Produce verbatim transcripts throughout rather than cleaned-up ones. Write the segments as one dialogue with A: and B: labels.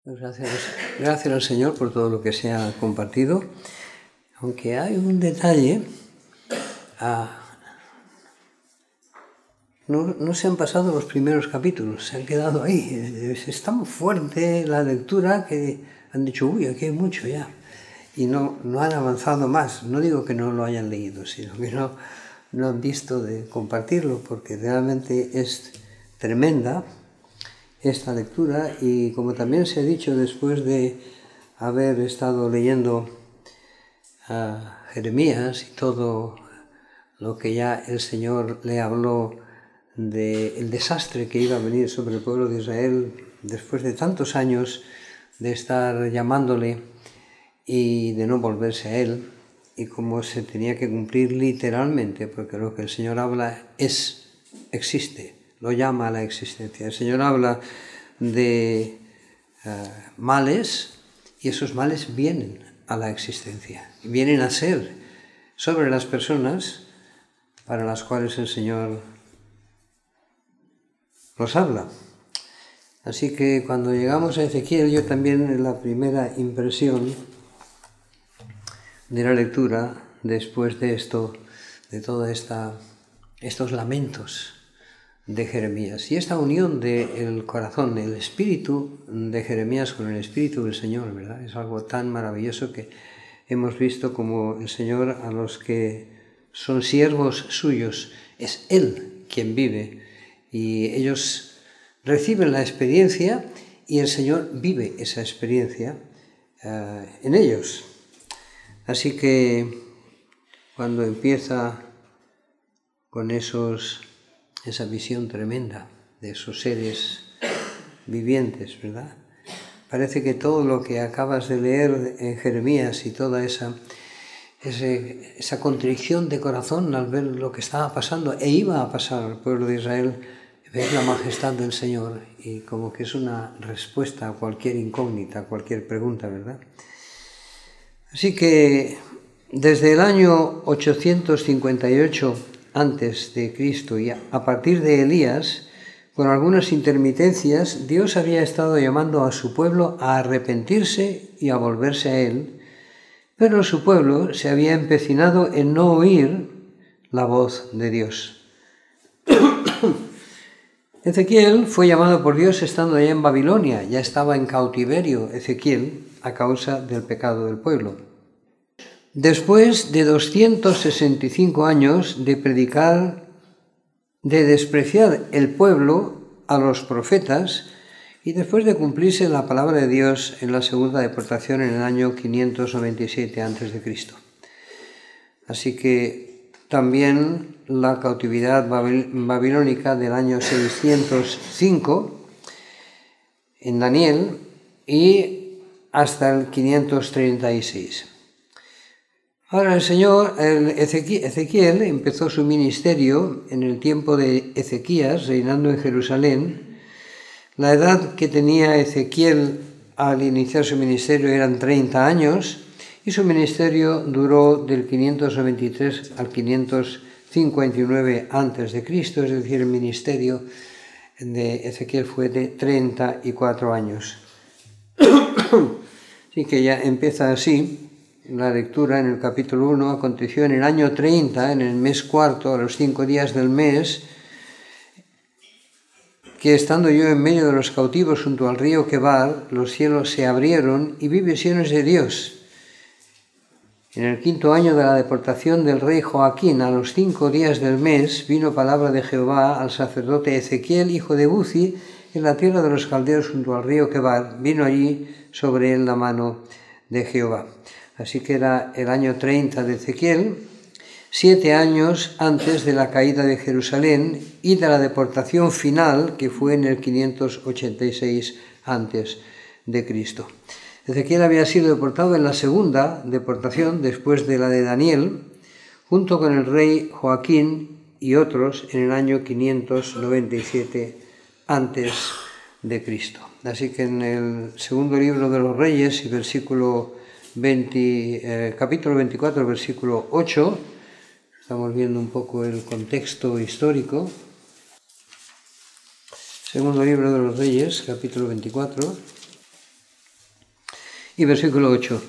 A: Gracias, gracias al Señor por todo lo que se ha compartido, aunque hay un detalle, ah, no, no se han pasado los primeros capítulos, se han quedado ahí, es tan fuerte la lectura que han dicho, uy, aquí hay mucho ya, y no, no han avanzado más. No digo que no lo hayan leído, sino que no, no han visto de compartirlo, porque realmente es tremenda esta lectura, y como también se ha dicho después de haber estado leyendo a Jeremías y todo lo que ya el Señor le habló del desastre que iba a venir sobre el pueblo de Israel después de tantos años de estar llamándole y de no volverse a Él, y cómo se tenía que cumplir literalmente, porque lo que el Señor habla es, existe, lo llama a la existencia. El Señor habla de uh, males, y esos males vienen a la existencia, vienen a ser sobre las personas para las cuales el Señor los habla. Así que cuando llegamos a Ezequiel, yo también la primera impresión de la lectura, después de esto, de todos estos lamentos de Jeremías y esta unión del corazón, el espíritu de Jeremías con el espíritu del Señor, ¿verdad? Es algo tan maravilloso que hemos visto como el Señor a los que son siervos suyos, es Él quien vive, y ellos reciben la experiencia y el Señor vive esa experiencia uh, en ellos. Así que cuando empieza con esos, esa visión tremenda de esos seres vivientes, ¿verdad? Parece que todo lo que acabas de leer en Jeremías y toda esa, ese, esa contrición de corazón al ver lo que estaba pasando e iba a pasar al pueblo de Israel, ver la majestad del Señor, y como que es una respuesta a cualquier incógnita, a cualquier pregunta, ¿verdad? Así que desde el año ochocientos cincuenta y ocho antes de Cristo y a partir de Elías, con algunas intermitencias, Dios había estado llamando a su pueblo a arrepentirse y a volverse a Él, pero su pueblo se había empecinado en no oír la voz de Dios. Ezequiel fue llamado por Dios estando allá en Babilonia, ya estaba en cautiverio Ezequiel a causa del pecado del pueblo. Después de doscientos sesenta y cinco años de predicar, de despreciar el pueblo a los profetas, y después de cumplirse la palabra de Dios en la segunda deportación en el año quinientos noventa y siete antes de Cristo. Así que también la cautividad babilónica del año seiscientos cinco en Daniel y hasta el quinientos treinta y seis. Ahora el Señor, el Ezequiel, Ezequiel empezó su ministerio en el tiempo de Ezequías, reinando en Jerusalén. La edad que tenía Ezequiel al iniciar su ministerio eran treinta años, y su ministerio duró del quinientos noventa y tres al quinientos cincuenta y nueve antes de Cristo, es decir, el ministerio de Ezequiel fue de treinta y cuatro años. Así que ya empieza así. La lectura en el capítulo uno, aconteció en el año treinta, en el mes cuarto, a los cinco días del mes, que estando yo en medio de los cautivos junto al río Quebar, los cielos se abrieron y vi visiones de Dios. En el quinto año de la deportación del rey Joaquín, a los cinco días del mes, vino palabra de Jehová al sacerdote Ezequiel, hijo de Buzi, en la tierra de los caldeos junto al río Quebar. Vino allí sobre él la mano de Jehová. Así que era el año treinta de Ezequiel, siete años antes de la caída de Jerusalén y de la deportación final, que fue en el quinientos ochenta y seis antes de Cristo. Ezequiel había sido deportado en la segunda deportación, después de la de Daniel, junto con el rey Joaquín y otros, en el año quinientos noventa y siete antes de Cristo. Así que en el segundo libro de los Reyes, y versículo veinte, eh, capítulo veinticuatro, versículo ocho, estamos viendo un poco el contexto histórico. Segundo libro de los Reyes, capítulo veinticuatro. Y versículo ocho.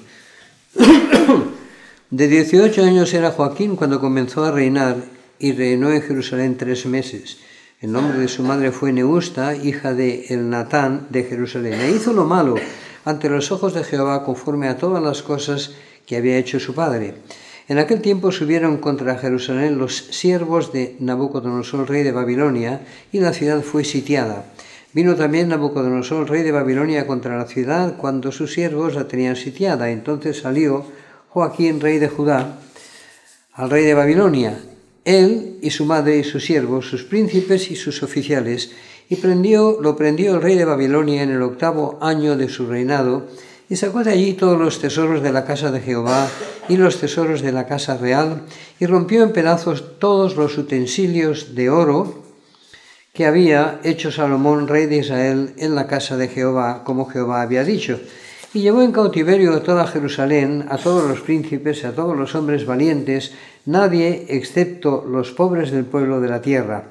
A: De dieciocho años era Joaquín cuando comenzó a reinar y reinó en Jerusalén tres meses. El nombre de su madre fue Neusta, hija de Elnatán de Jerusalén. E hizo lo malo ante los ojos de Jehová conforme a todas las cosas que había hecho su padre. En aquel tiempo subieron contra Jerusalén los siervos de Nabucodonosor, rey de Babilonia, y la ciudad fue sitiada. Vino también Nabucodonosor, rey de Babilonia, contra la ciudad cuando sus siervos la tenían sitiada. Entonces salió Joaquín, rey de Judá, al rey de Babilonia, él y su madre y sus siervos, sus príncipes y sus oficiales, y prendió, lo prendió el rey de Babilonia en el octavo año de su reinado, y sacó de allí todos los tesoros de la casa de Jehová y los tesoros de la casa real, y rompió en pedazos todos los utensilios de oro que había hecho Salomón, rey de Israel, en la casa de Jehová, como Jehová había dicho. Y llevó en cautiverio a toda Jerusalén, a todos los príncipes, a todos los hombres valientes, nadie excepto los pobres del pueblo de la tierra.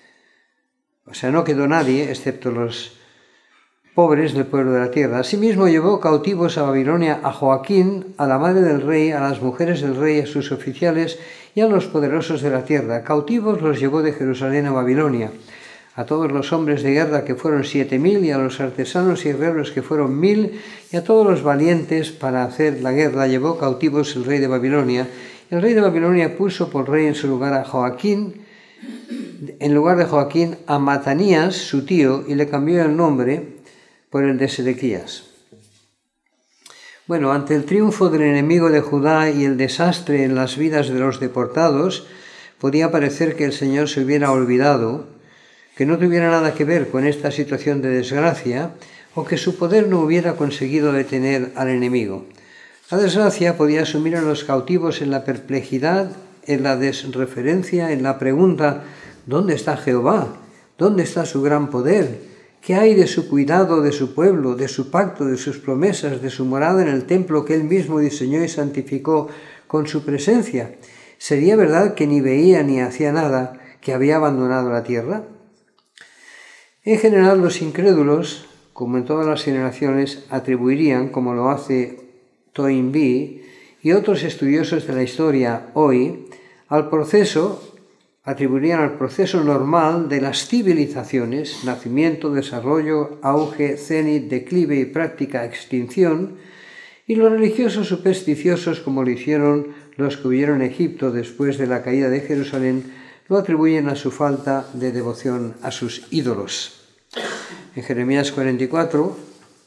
A: O sea, no quedó nadie excepto los pobres del pueblo de la tierra. Asimismo llevó cautivos a Babilonia a Joaquín, a la madre del rey, a las mujeres del rey, a sus oficiales y a los poderosos de la tierra. Cautivos los llevó de Jerusalén a Babilonia. A todos los hombres de guerra que fueron siete mil, y a los artesanos y herreros que fueron mil, y a todos los valientes para hacer la guerra llevó cautivos el rey de Babilonia. El rey de Babilonia puso por rey en su lugar a Joaquín, en lugar de Joaquín, a Matanías, su tío, y le cambió el nombre por el de Sedequías. Bueno, ante el triunfo del enemigo de Judá y el desastre en las vidas de los deportados, podía parecer que el Señor se hubiera olvidado, que no tuviera nada que ver con esta situación de desgracia, o que su poder no hubiera conseguido detener al enemigo. La desgracia podía sumir a los cautivos en la perplejidad, en la desreferencia, en la pregunta: ¿dónde está Jehová? ¿Dónde está su gran poder? ¿Qué hay de su cuidado de su pueblo, de su pacto, de sus promesas, de su morada en el templo que él mismo diseñó y santificó con su presencia? ¿Sería verdad que ni veía ni hacía nada, que había abandonado la tierra? En general, los incrédulos, como en todas las generaciones, atribuirían, como lo hace Toynbee y otros estudiosos de la historia hoy, al proceso, atribuirían al proceso normal de las civilizaciones, nacimiento, desarrollo, auge, cenit, declive y práctica extinción, y los religiosos supersticiosos, como lo hicieron los que huyeron a Egipto después de la caída de Jerusalén, lo atribuyen a su falta de devoción a sus ídolos. En Jeremías cuarenta y cuatro,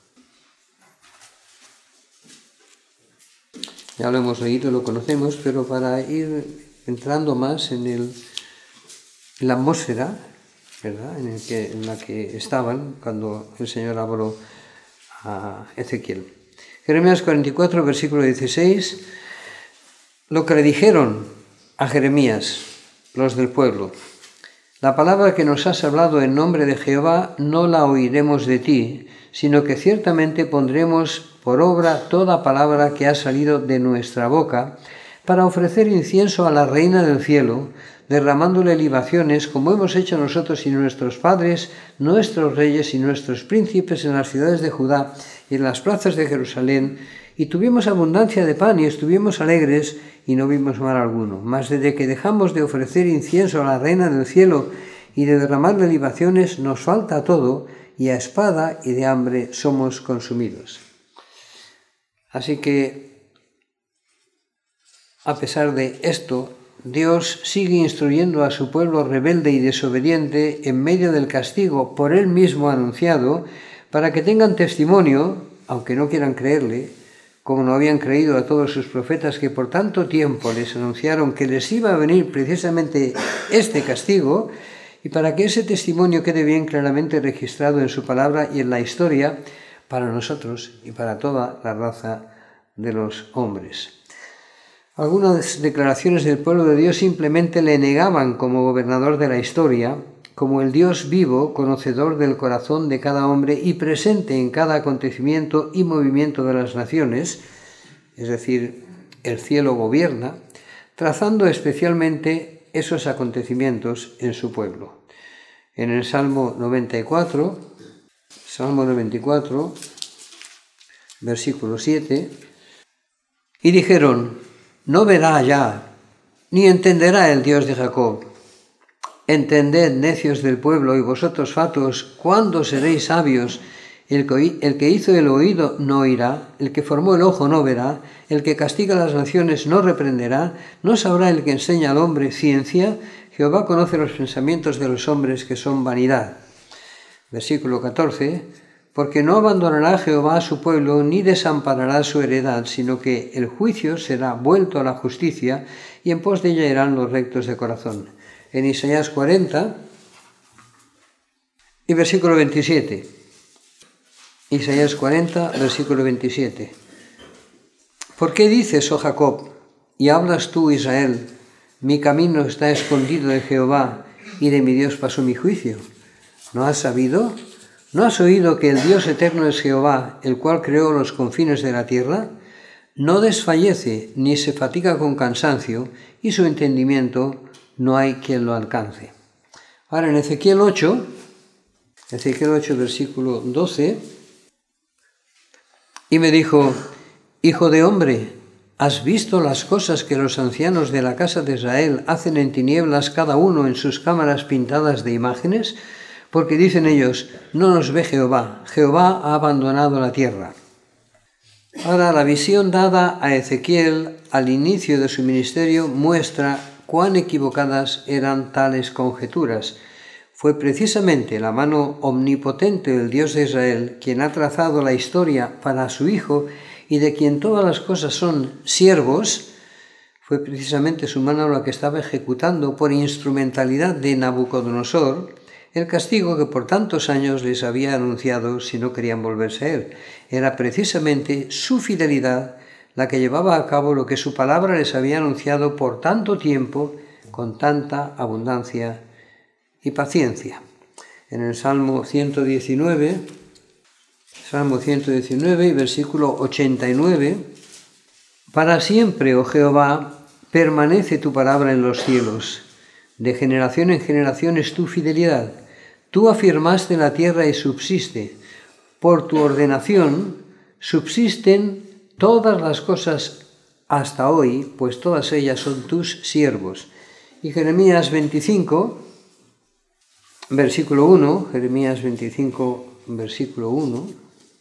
A: ya lo hemos leído, lo conocemos, pero para ir entrando más en, el, en la atmósfera, ¿verdad?, en, el que, en la que estaban cuando el Señor habló a Ezequiel. Jeremías cuarenta y cuatro, versículo dieciséis, lo que le dijeron a Jeremías los del pueblo: la palabra que nos has hablado en nombre de Jehová no la oiremos de ti, sino que ciertamente pondremos por obra toda palabra que ha salido de nuestra boca, para ofrecer incienso a la Reina del cielo, derramándole libaciones, como hemos hecho nosotros y nuestros padres, nuestros reyes y nuestros príncipes en las ciudades de Judá y en las plazas de Jerusalén, y tuvimos abundancia de pan y estuvimos alegres y no vimos mal alguno. Mas desde que dejamos de ofrecer incienso a la Reina del cielo y de derramarle libaciones, nos falta todo, y a espada y de hambre somos consumidos. Así que, a pesar de esto, Dios sigue instruyendo a su pueblo rebelde y desobediente en medio del castigo por él mismo anunciado, para que tengan testimonio, aunque no quieran creerle, como no habían creído a todos sus profetas que por tanto tiempo les anunciaron que les iba a venir precisamente este castigo, y para que ese testimonio quede bien claramente registrado en su palabra y en la historia para nosotros y para toda la raza de los hombres. Algunas declaraciones del pueblo de Dios simplemente le negaban como gobernador de la historia, como el Dios vivo, conocedor del corazón de cada hombre y presente en cada acontecimiento y movimiento de las naciones, es decir, el cielo gobierna, trazando especialmente esos acontecimientos en su pueblo. En el Salmo noventa y cuatro, Salmo noventa y cuatro, versículo siete, y dijeron, no verá ya, ni entenderá el Dios de Jacob. Entended, necios del pueblo, y vosotros fatuos, ¿cuándo seréis sabios? El que, el que hizo el oído no oirá, el que formó el ojo no verá, el que castiga a las naciones no reprenderá, no sabrá el que enseña al hombre ciencia. Jehová conoce los pensamientos de los hombres, que son vanidad. Versículo catorce, porque no abandonará Jehová a su pueblo, ni desamparará su heredad, sino que el juicio será vuelto a la justicia, y en pos de ella irán los rectos de corazón. En Isaías cuarenta y versículo veintisiete. Isaías cuarenta, versículo veintisiete. ¿Por qué dices, oh Jacob, y hablas tú, Israel, mi camino está escondido de Jehová, y de mi Dios pasó mi juicio? ¿No has sabido? ¿No has oído que el Dios eterno es Jehová, el cual creó los confines de la tierra? No desfallece, ni se fatiga con cansancio, y su entendimiento no hay quien lo alcance. Ahora en Ezequiel ocho, Ezequiel ocho, versículo doce, y me dijo, hijo de hombre, ¿has visto las cosas que los ancianos de la casa de Israel hacen en tinieblas cada uno en sus cámaras pintadas de imágenes? Porque dicen ellos, no nos ve Jehová, Jehová ha abandonado la tierra. Ahora la visión dada a Ezequiel al inicio de su ministerio muestra cuán equivocadas eran tales conjeturas. Fue precisamente la mano omnipotente del Dios de Israel quien ha trazado la historia para su Hijo, y de quien todas las cosas son siervos. Fue precisamente su mano la que estaba ejecutando por instrumentalidad de Nabucodonosor el castigo que por tantos años les había anunciado si no querían volverse a él. Era precisamente su fidelidad la que llevaba a cabo lo que su palabra les había anunciado por tanto tiempo, con tanta abundancia y paciencia. En el Salmo ciento diecinueve, Salmo ciento diecinueve y versículo ochenta y nueve, para siempre, oh Jehová, permanece tu palabra en los cielos, de generación en generación es tu fidelidad. Tú afirmaste la tierra y subsiste. Por tu ordenación subsisten todas las cosas hasta hoy, pues todas ellas son tus siervos. Y Jeremías veinticinco, versículo uno, Jeremías veinticinco, versículo uno,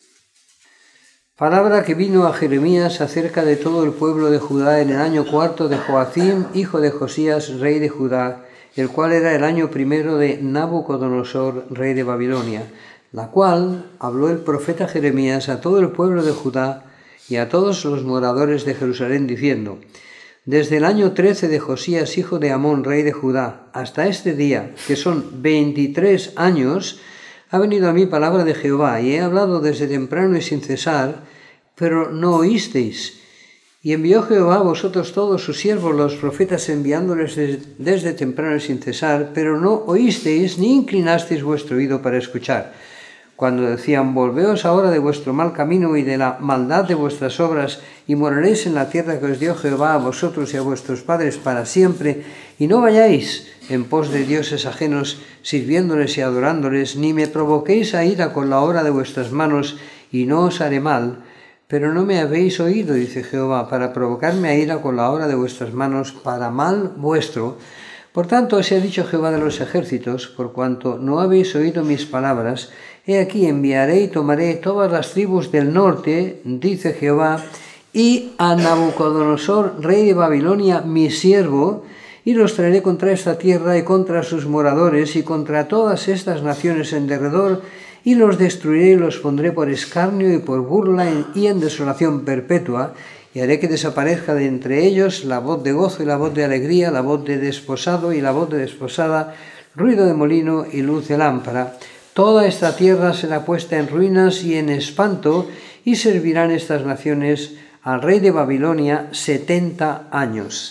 A: palabra que vino a Jeremías acerca de todo el pueblo de Judá en el año cuarto de Joacim, hijo de Josías, rey de Judá, el cual era el año primero de Nabucodonosor, rey de Babilonia, la cual habló el profeta Jeremías a todo el pueblo de Judá y a todos los moradores de Jerusalén, diciendo, desde el año trece de Josías, hijo de Amón, rey de Judá, hasta este día, que son veintitrés años, ha venido a mí palabra de Jehová, y he hablado desde temprano y sin cesar, pero no oísteis. Y envió Jehová a vosotros todos sus siervos, los profetas, enviándoles desde temprano y sin cesar, pero no oísteis ni inclinasteis vuestro oído para escuchar. Cuando decían, volveos ahora de vuestro mal camino y de la maldad de vuestras obras, y moraréis en la tierra que os dio Jehová a vosotros y a vuestros padres para siempre, y no vayáis en pos de dioses ajenos, sirviéndoles y adorándoles, ni me provoquéis a ira con la obra de vuestras manos, y no os haré mal. Pero no me habéis oído, dice Jehová, para provocarme a ira con la obra de vuestras manos, para mal vuestro. Por tanto, así ha dicho Jehová de los ejércitos, por cuanto no habéis oído mis palabras, he aquí enviaré y tomaré todas las tribus del norte, dice Jehová, y a Nabucodonosor, rey de Babilonia, mi siervo, y los traeré contra esta tierra y contra sus moradores y contra todas estas naciones en derredor, y los destruiré y los pondré por escarnio y por burla y en desolación perpetua, y haré que desaparezca de entre ellos la voz de gozo y la voz de alegría, la voz de desposado y la voz de desposada, ruido de molino y luz de lámpara. Toda esta tierra será puesta en ruinas y en espanto, y servirán estas naciones al rey de Babilonia setenta años.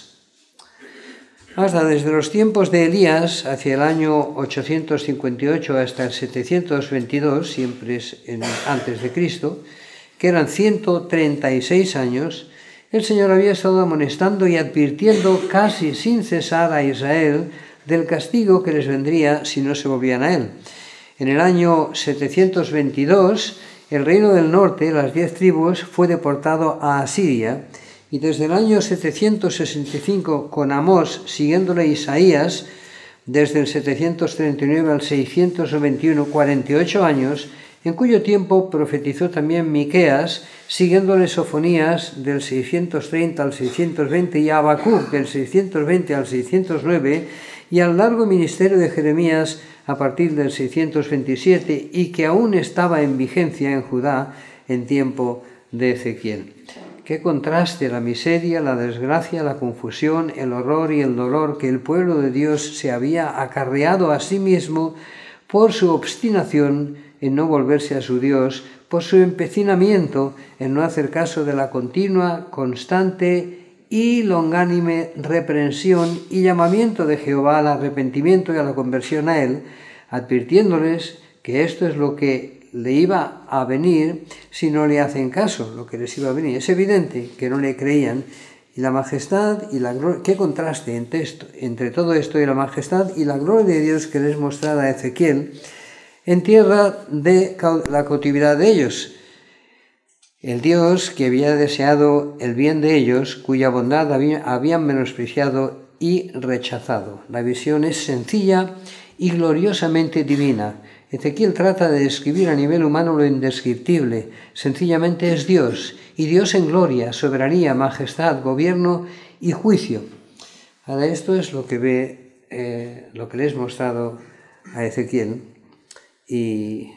A: Hasta desde los tiempos de Elías, hacia el año ochocientos cincuenta y ocho hasta el setecientos veintidós, siempre es en, antes de Cristo, que eran ciento treinta y seis años, el Señor había estado amonestando y advirtiendo casi sin cesar a Israel del castigo que les vendría si no se volvían a él. En el año setecientos veintidós, el reino del norte, las diez tribus, fue deportado a Asiria, y desde el año setecientos sesenta y cinco, con Amós, siguiéndole Isaías, desde el setecientos treinta y nueve al seiscientos veintiuno, cuarenta y ocho años, en cuyo tiempo profetizó también Miqueas, siguiéndole Sofonías del seiscientos treinta al seiscientos veinte y Habacuc del seiscientos veinte al seiscientos nueve, y al largo ministerio de Jeremías a partir del seiscientos veintisiete, y que aún estaba en vigencia en Judá en tiempo de Ezequiel. Qué contraste la miseria, la desgracia, la confusión, el horror y el dolor que el pueblo de Dios se había acarreado a sí mismo por su obstinación en no volverse a su Dios, por su empecinamiento en no hacer caso de la continua, constante y longánime reprensión y llamamiento de Jehová al arrepentimiento y a la conversión a Él, advirtiéndoles que esto es lo que le iba a venir si no le hacen caso, lo que les iba a venir. Es evidente que no le creían, y la majestad y la gloria, qué contraste entre, esto, entre todo esto y la majestad y la gloria de Dios que les mostraba a Ezequiel en tierra de la cautividad de ellos. El Dios que había deseado el bien de ellos, cuya bondad había, habían menospreciado y rechazado. La visión es sencilla y gloriosamente divina. Ezequiel trata de describir a nivel humano lo indescriptible. Sencillamente es Dios, y Dios en gloria, soberanía, majestad, gobierno y juicio. Ahora esto es lo que ve, eh, lo que le he mostrado a Ezequiel, y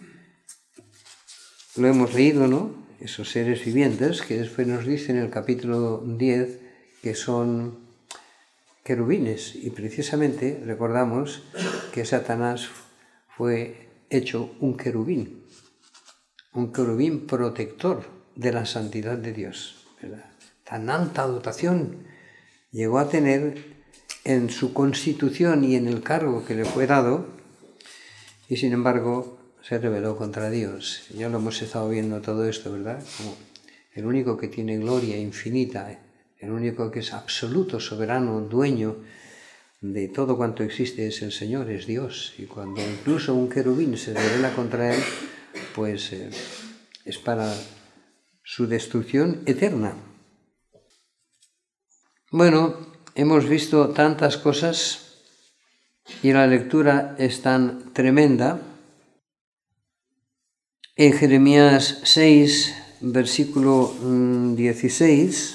A: lo hemos leído, ¿no? Esos seres vivientes que después nos dice en el capítulo diez que son querubines, y precisamente recordamos que Satanás fue hecho un querubín, un querubín protector de la santidad de Dios, ¿verdad? Tan alta dotación llegó a tener en su constitución y en el cargo que le fue dado, y sin embargo se rebeló contra Dios. Ya lo hemos estado viendo todo esto, ¿verdad? Como el único que tiene gloria infinita, el único que es absoluto, soberano, dueño de todo cuanto existe es el Señor, es Dios. Y cuando incluso un querubín se rebela contra Él, pues eh, es para su destrucción eterna. Bueno, hemos visto tantas cosas y la lectura es tan tremenda. En Jeremías seis, versículo dieciséis,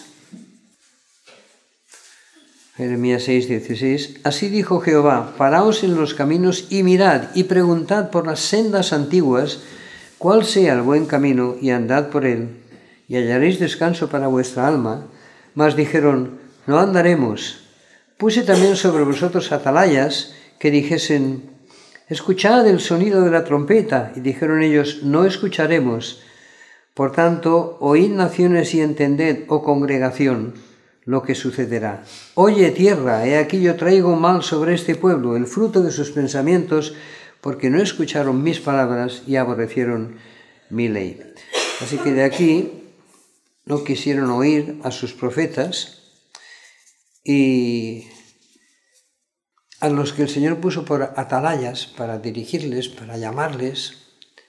A: Jeremías seis, dieciséis, así dijo Jehová, paraos en los caminos y mirad y preguntad por las sendas antiguas cuál sea el buen camino y andad por él y hallaréis descanso para vuestra alma. Mas dijeron, no andaremos. Puse también sobre vosotros atalayas que dijesen, escuchad el sonido de la trompeta, y dijeron ellos, no escucharemos. Por tanto, oíd naciones y entended, oh congregación, lo que sucederá. Oye tierra, he aquí yo traigo mal sobre este pueblo, el fruto de sus pensamientos, porque no escucharon mis palabras y aborrecieron mi ley. Así que de aquí no quisieron oír a sus profetas, y a los que el Señor puso por atalayas para dirigirles, para llamarles.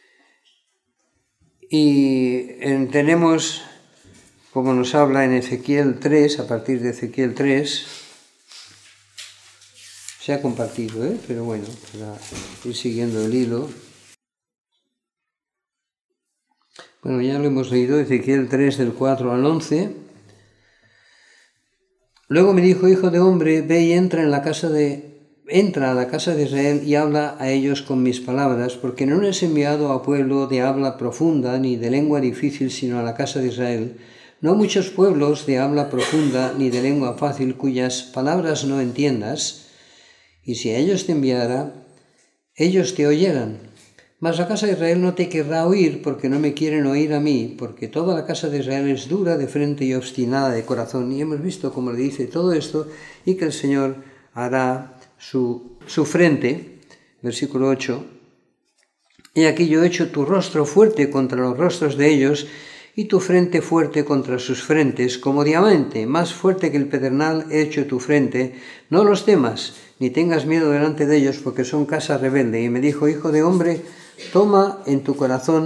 A: Y tenemos, como nos habla en Ezequiel tres, a partir de Ezequiel tres, se ha compartido, ¿eh? Pero bueno, para ir siguiendo el hilo. Bueno, ya lo hemos leído, Ezequiel tres, del cuatro al once. Luego me dijo, hijo de hombre, ve y entra en la casa de Entra a la casa de Israel y habla a ellos con mis palabras, porque no les he enviado a pueblo de habla profunda ni de lengua difícil, sino a la casa de Israel. No muchos pueblos de habla profunda ni de lengua fácil, cuyas palabras no entiendas. Y si a ellos te enviara, ellos te oyeran. Mas la casa de Israel no te querrá oír, porque no me quieren oír a mí, porque toda la casa de Israel es dura de frente y obstinada de corazón. Y hemos visto cómo le dice todo esto, y que el Señor hará Su, su frente, versículo ocho, he aquí yo he hecho tu rostro fuerte contra los rostros de ellos y tu frente fuerte contra sus frentes, como diamante, más fuerte que el pedernal he hecho tu frente, no los temas, ni tengas miedo delante de ellos, porque son casa rebelde. Y me dijo, hijo de hombre, toma en tu corazón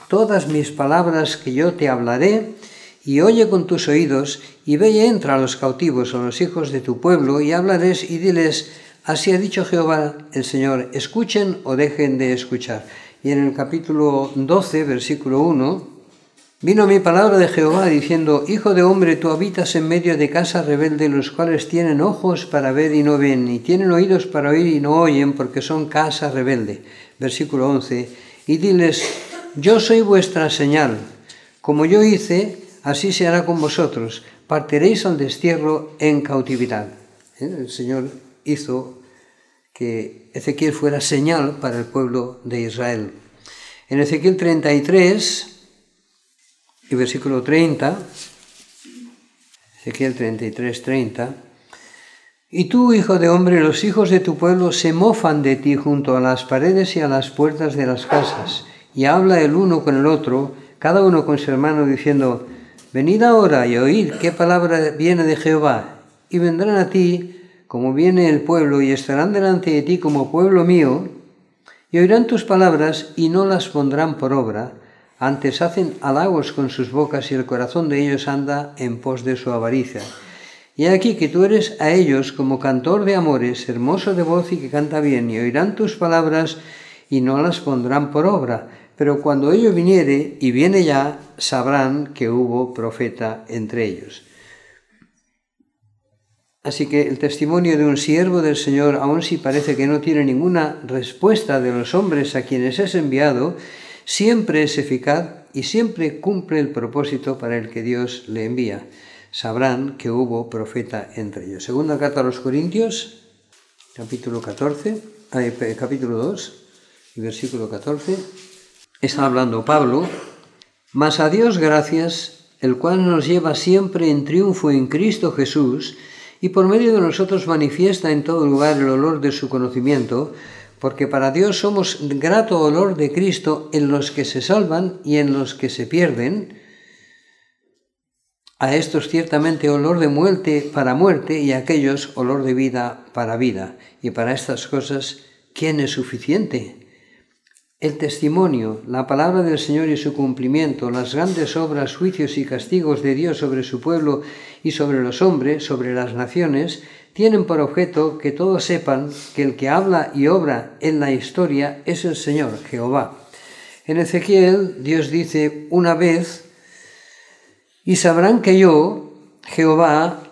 A: todas mis palabras que yo te hablaré, y oye con tus oídos, y ve y entra a los cautivos, a los hijos de tu pueblo, y háblales y diles, así ha dicho Jehová el Señor, escuchen o dejen de escuchar. Y en el capítulo doce, versículo uno, vino mi palabra de Jehová diciendo, hijo de hombre, tú habitas en medio de casa rebelde, los cuales tienen ojos para ver y no ven, y tienen oídos para oír y no oyen, porque son casa rebelde. Versículo once, y diles, yo soy vuestra señal, como yo hice, así se hará con vosotros, partiréis al destierro en cautividad. ¿Eh? El Señor hizo que Ezequiel fuera señal para el pueblo de Israel. En Ezequiel treinta y tres y versículo treinta, Ezequiel treinta y tres, treinta, y tú, hijo de hombre, los hijos de tu pueblo se mofan de ti junto a las paredes y a las puertas de las casas, y habla el uno con el otro, cada uno con su hermano, diciendo, venid ahora y oíd qué palabra viene de Jehová, y vendrán a ti como viene el pueblo, y estarán delante de ti como pueblo mío, y oirán tus palabras y no las pondrán por obra, antes hacen halagos con sus bocas y el corazón de ellos anda en pos de su avaricia. Y aquí que tú eres a ellos como cantor de amores, hermoso de voz y que canta bien, y oirán tus palabras y no las pondrán por obra. Pero cuando ello viniere, y viene ya, sabrán que hubo profeta entre ellos. Así que el testimonio de un siervo del Señor, aun si parece que no tiene ninguna respuesta de los hombres a quienes es enviado, siempre es eficaz y siempre cumple el propósito para el que Dios le envía. Sabrán que hubo profeta entre ellos. Segunda carta a los Corintios, capítulo catorce, eh, capítulo dos, y versículo catorce. Está hablando Pablo, mas a Dios gracias, el cual nos lleva siempre en triunfo en Cristo Jesús, y por medio de nosotros manifiesta en todo lugar el olor de su conocimiento, porque para Dios somos grato olor de Cristo en los que se salvan y en los que se pierden. A estos ciertamente olor de muerte para muerte, y a aquellos olor de vida para vida. Y para estas cosas, ¿quién es suficiente? El testimonio, la palabra del Señor y su cumplimiento, las grandes obras, juicios y castigos de Dios sobre su pueblo y sobre los hombres, sobre las naciones, tienen por objeto que todos sepan que el que habla y obra en la historia es el Señor, Jehová. En Ezequiel, Dios dice una vez, y sabrán que yo, Jehová,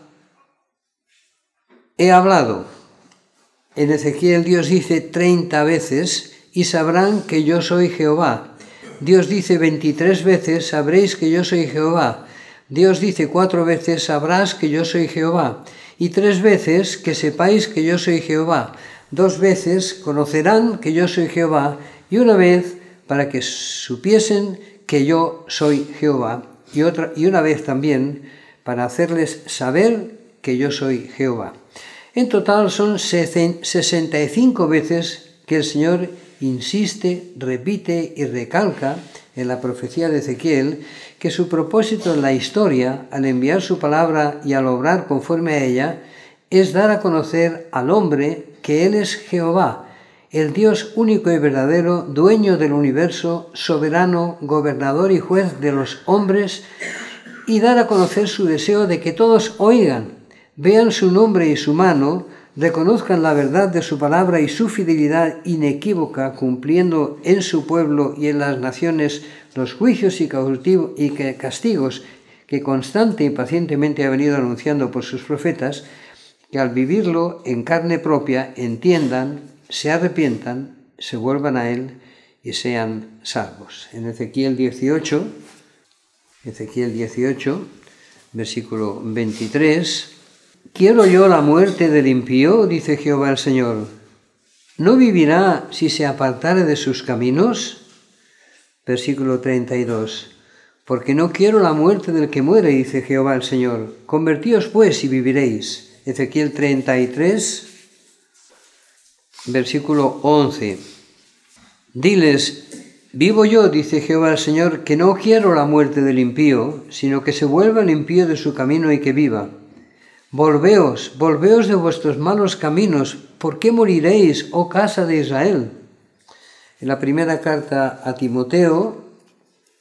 A: he hablado. En Ezequiel Dios dice treinta veces, y sabrán que yo soy Jehová. Dios dice veintitrés veces, sabréis que yo soy Jehová. Dios dice cuatro veces, sabrás que yo soy Jehová. Y tres veces, que sepáis que yo soy Jehová. Dos veces, conocerán que yo soy Jehová. Y una vez, para que supiesen que yo soy Jehová. Y, otra, y una vez también, para hacerles saber que yo soy Jehová. En total son sesenta y cinco veces que el Señor insiste, repite y recalca en la profecía de Ezequiel que su propósito en la historia, al enviar su palabra y al obrar conforme a ella, es dar a conocer al hombre que Él es Jehová, el Dios único y verdadero, dueño del universo, soberano, gobernador y juez de los hombres, y dar a conocer su deseo de que todos oigan, vean su nombre y su mano, reconozcan la verdad de su palabra y su fidelidad inequívoca, cumpliendo en su pueblo y en las naciones los juicios y castigos que constante y pacientemente ha venido anunciando por sus profetas, que al vivirlo en carne propia entiendan, se arrepientan, se vuelvan a Él y sean salvos. En Ezequiel dieciocho, Ezequiel dieciocho, versículo veintitrés, ¿quiero yo la muerte del impío? Dice Jehová el Señor. ¿No vivirá si se apartare de sus caminos? Versículo treinta y dos. Porque no quiero la muerte del que muere, dice Jehová el Señor. Convertíos pues y viviréis. Ezequiel treinta y tres, versículo once. Diles, vivo yo, dice Jehová el Señor, que no quiero la muerte del impío, sino que se vuelva el impío de su camino y que viva. Volveos, volveos de vuestros malos caminos, ¿por qué moriréis, oh casa de Israel? En la primera carta a Timoteo,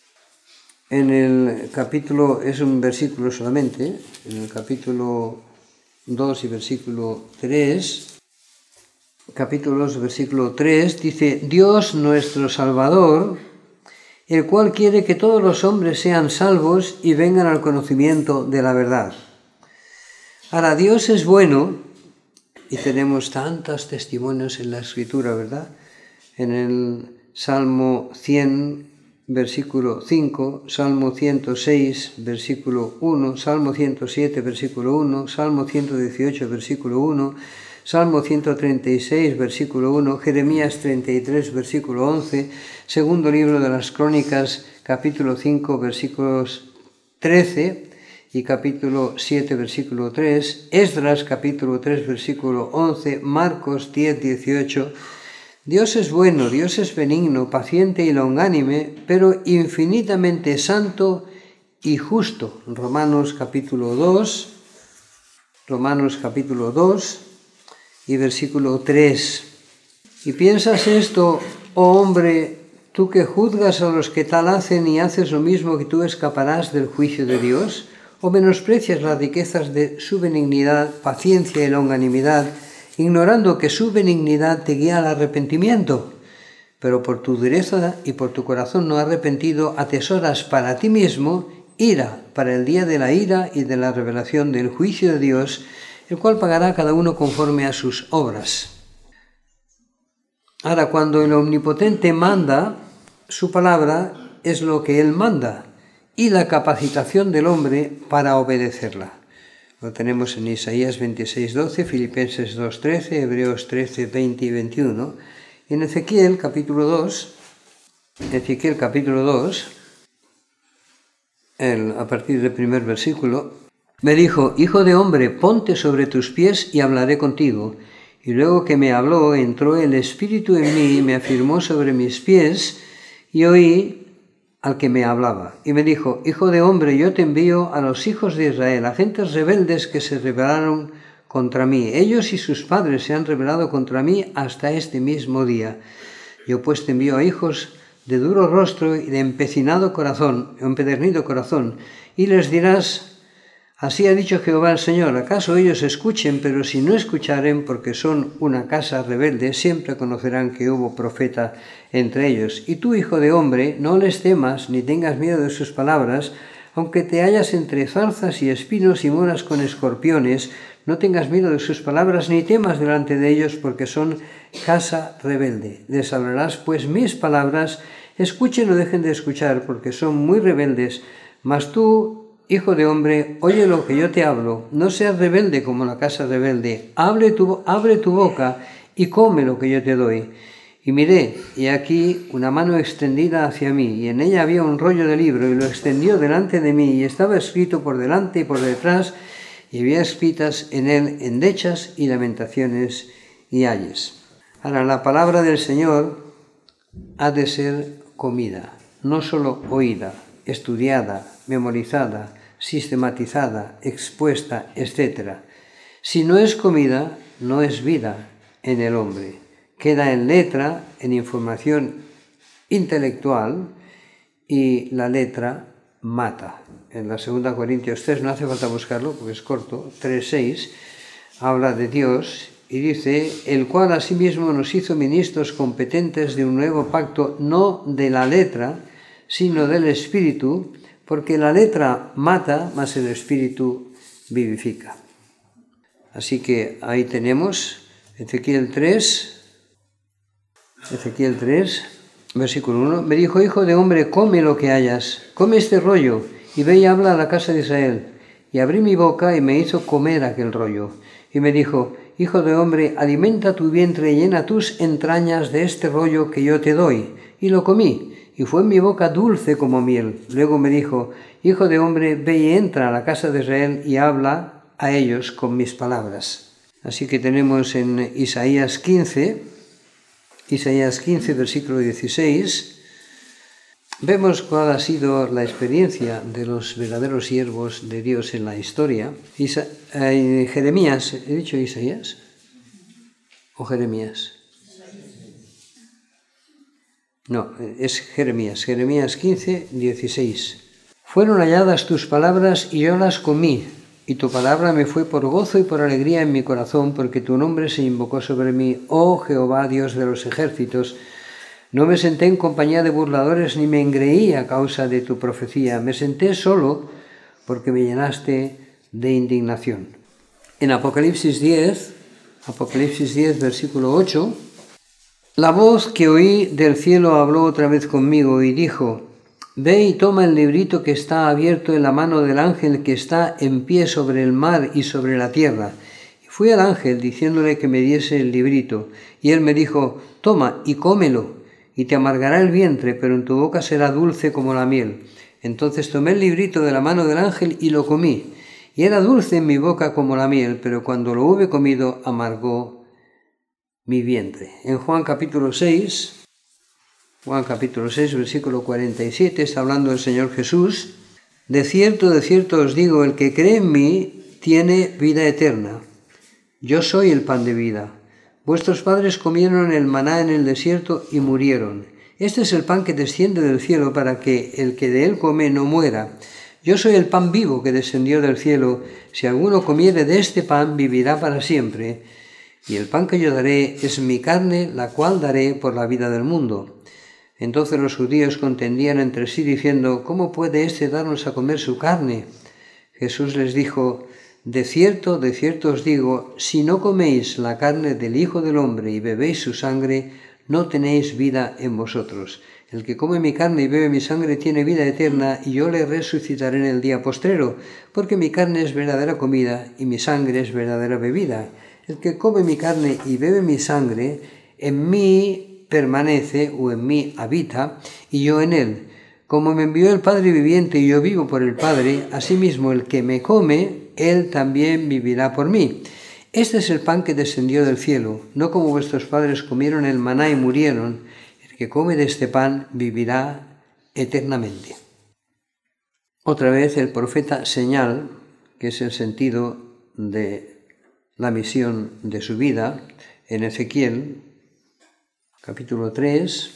A: En el capítulo, es un versículo solamente, en el capítulo dos y versículo tres, capítulo dos, versículo tres, dice: Dios nuestro Salvador, el cual quiere que todos los hombres sean salvos y vengan al conocimiento de la verdad. Ahora, Dios es bueno, y tenemos tantos testimonios en la Escritura, ¿verdad? En el Salmo cien, versículo cinco, Salmo ciento seis, versículo uno, Salmo ciento siete, versículo uno, Salmo ciento dieciocho, versículo uno, Salmo ciento treinta y seis, versículo uno, Jeremías treinta y tres, versículo once, segundo libro de las Crónicas, capítulo cinco, versículos trece y capítulo siete, versículo tres, Esdras, capítulo tres, versículo once, Marcos diez, dieciocho. Dios es bueno, Dios es benigno, paciente y longánime, pero infinitamente santo y justo. Romanos capítulo dos, Romanos capítulo dos y versículo tres. Y piensas esto, oh hombre, tú que juzgas a los que tal hacen y haces lo mismo, que tú escaparás del juicio de Dios, o menosprecias las riquezas de su benignidad, paciencia y longanimidad, ignorando que su benignidad te guía al arrepentimiento, pero por tu dureza y por tu corazón no arrepentido atesoras para ti mismo ira para el día de la ira y de la revelación del juicio de Dios, el cual pagará a cada uno conforme a sus obras. Ahora, cuando el Omnipotente manda, su palabra es lo que Él manda y la capacitación del hombre para obedecerla. Lo tenemos en Isaías veintiséis, doce, Filipenses dos, trece, Hebreos trece, veinte y veintiuno. Y en Ezequiel capítulo dos, Ezequiel capítulo dos, el, a partir del primer versículo, me dijo: Hijo de hombre, ponte sobre tus pies y hablaré contigo. Y luego que me habló, entró el Espíritu en mí y me afirmó sobre mis pies, y oí al que me hablaba. Y me dijo: Hijo de hombre, yo te envío a los hijos de Israel, a gentes rebeldes que se rebelaron contra mí. Ellos y sus padres se han rebelado contra mí hasta este mismo día. Yo pues te envío a hijos de duro rostro y de empecinado corazón, empedernido corazón, y les dirás: así ha dicho Jehová el Señor, acaso ellos escuchen, pero si no escucharen, porque son una casa rebelde, siempre conocerán que hubo profeta entre ellos. Y tú, hijo de hombre, no les temas, ni tengas miedo de sus palabras, aunque te hallas entre zarzas y espinos y moras con escorpiones, no tengas miedo de sus palabras, ni temas delante de ellos, porque son casa rebelde. Les hablarás pues mis palabras, escuchen o dejen de escuchar, porque son muy rebeldes, mas tú, hijo de hombre, oye lo que yo te hablo, no seas rebelde como la casa rebelde, abre tu, abre tu boca y come lo que yo te doy. Y miré, y aquí una mano extendida hacia mí, y en ella había un rollo de libro, y lo extendió delante de mí, y estaba escrito por delante y por detrás, y había escritas en él endechas y lamentaciones y ayes. Ahora, la palabra del Señor ha de ser comida, no solo oída, estudiada, memorizada, sistematizada, expuesta, etcétera. Si no es comida, no es vida en el hombre. Queda en letra, en información intelectual, y la letra mata. En la segunda Corintios tres, no hace falta buscarlo porque es corto, tres, seis, habla de Dios y dice: el cual asimismo nos hizo ministros competentes de un nuevo pacto, no de la letra, sino del Espíritu, porque la letra mata, mas el Espíritu vivifica. Así que ahí tenemos Ezequiel tres, Ezequiel tres, versículo uno. Me dijo: hijo de hombre, come lo que hayas, come este rollo, y ve y habla a la casa de Israel. Y abrí mi boca y me hizo comer aquel rollo. Y me dijo: hijo de hombre, alimenta tu vientre y llena tus entrañas de este rollo que yo te doy. Y lo comí, y fue en mi boca dulce como miel. Luego me dijo: hijo de hombre, ve y entra a la casa de Israel y habla a ellos con mis palabras. Así que tenemos en Isaías quince, Isaías quince, versículo dieciséis, vemos cuál ha sido la experiencia de los verdaderos siervos de Dios en la historia. Isa, eh, Jeremías, ¿he dicho Isaías? ¿O Jeremías? No, es Jeremías, Jeremías quince, dieciséis. Fueron halladas tus palabras y yo las comí, y tu palabra me fue por gozo y por alegría en mi corazón, porque tu nombre se invocó sobre mí, oh Jehová, Dios de los ejércitos. No me senté en compañía de burladores, ni me engreí a causa de tu profecía. Me senté solo porque me llenaste de indignación. En Apocalipsis diez, Apocalipsis diez, versículo ocho, la voz que oí del cielo habló otra vez conmigo y dijo: Ve y toma el librito que está abierto en la mano del ángel que está en pie sobre el mar y sobre la tierra. Y fui al ángel diciéndole que me diese el librito, y él me dijo: Toma y cómelo, y te amargará el vientre, pero en tu boca será dulce como la miel. Entonces tomé el librito de la mano del ángel y lo comí, y era dulce en mi boca como la miel, pero cuando lo hube comido amargó mi vientre. En Juan capítulo seis... Juan capítulo seis, versículo cuarenta y siete, está hablando el Señor Jesús. De cierto, de cierto os digo, el que cree en mí tiene vida eterna. Yo soy el pan de vida. Vuestros padres comieron el maná en el desierto y murieron. Este es el pan que desciende del cielo para que el que de él come no muera. Yo soy el pan vivo que descendió del cielo. Si alguno comiere de este pan, vivirá para siempre. Y el pan que yo daré es mi carne, la cual daré por la vida del mundo. Entonces los judíos contendían entre sí diciendo: ¿Cómo puede éste darnos a comer su carne? Jesús les dijo: De cierto, de cierto os digo, si no coméis la carne del Hijo del Hombre y bebéis su sangre, no tenéis vida en vosotros. El que come mi carne y bebe mi sangre tiene vida eterna, y yo le resucitaré en el día postrero, porque mi carne es verdadera comida y mi sangre es verdadera bebida. El que come mi carne y bebe mi sangre, en mí permanece o en mí habita, y yo en él. Como me envió el Padre viviente y yo vivo por el Padre, asimismo el que me come, él también vivirá por mí. Este es el pan que descendió del cielo, no como vuestros padres comieron el maná y murieron. El que come de este pan vivirá eternamente. Otra vez el profeta señal, que es el sentido de la misión de su vida, en Ezequiel capítulo tres,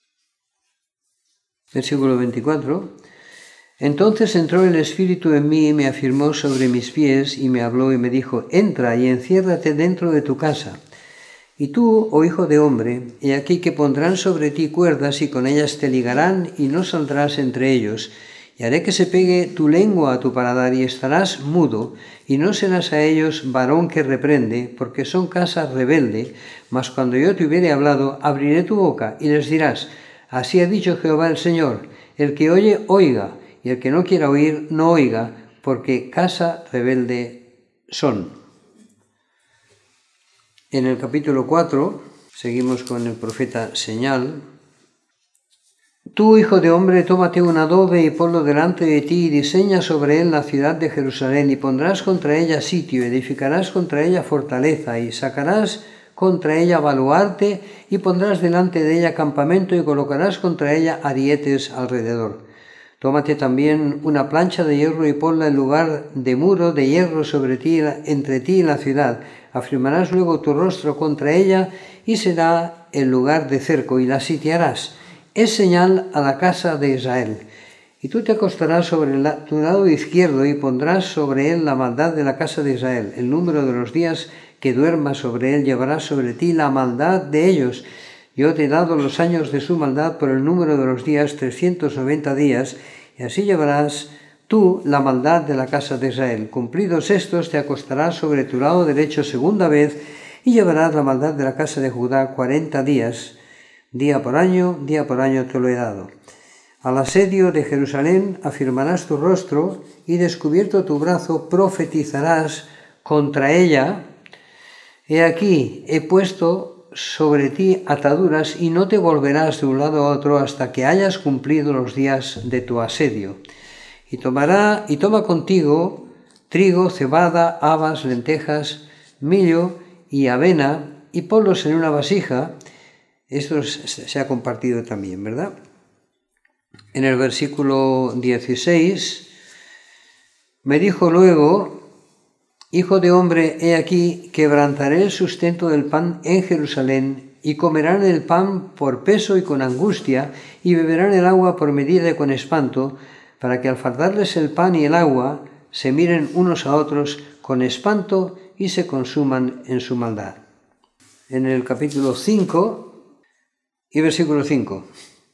A: versículo veinticuatro. Entonces entró el Espíritu en mí y me afirmó sobre mis pies y me habló y me dijo: Entra y enciérrate dentro de tu casa. Y tú, oh hijo de hombre, he aquí que pondrán sobre ti cuerdas y con ellas te ligarán y no saldrás entre ellos. Y haré que se pegue tu lengua a tu paladar y estarás mudo, y no serás a ellos varón que reprende, porque son casa rebelde. Mas cuando yo te hubiere hablado, abriré tu boca y les dirás: Así ha dicho Jehová el Señor, el que oye, oiga, y el que no quiera oír, no oiga, porque casa rebelde son. En el capítulo cuatro, seguimos con el profeta señal. Tú, hijo de hombre, tómate un adobe y ponlo delante de ti y diseña sobre él la ciudad de Jerusalén y pondrás contra ella sitio, edificarás contra ella fortaleza y sacarás contra ella baluarte y pondrás delante de ella campamento y colocarás contra ella arietes alrededor. Tómate también una plancha de hierro y ponla en lugar de muro de hierro sobre ti, entre ti y la ciudad. Afirmarás luego tu rostro contra ella y será el lugar de cerco y la sitiarás. Es señal a la casa de Israel. Y tú te acostarás sobre la, tu lado izquierdo y pondrás sobre él la maldad de la casa de Israel. El número de los días que duermas sobre él llevarás sobre ti la maldad de ellos. Yo te he dado los años de su maldad por el número de los días, trescientos noventa días, y así llevarás tú la maldad de la casa de Israel. Cumplidos estos, te acostarás sobre tu lado derecho segunda vez y llevarás la maldad de la casa de Judá cuarenta días. Día por año, día por año te lo he dado. Al asedio de Jerusalén afirmarás tu rostro y descubierto tu brazo profetizarás contra ella. He aquí, he puesto sobre ti ataduras y no te volverás de un lado a otro hasta que hayas cumplido los días de tu asedio. Y tomará y toma contigo trigo, cebada, habas, lentejas, millo y avena y ponlos en una vasija. Esto se ha compartido también, ¿verdad? En el versículo dieciséis, me dijo luego: Hijo de hombre, he aquí, quebrantaré el sustento del pan en Jerusalén, y comerán el pan por peso y con angustia, y beberán el agua por medida y con espanto, para que al faltarles el pan y el agua, se miren unos a otros con espanto y se consuman en su maldad. En el capítulo cinco y versículo cinco.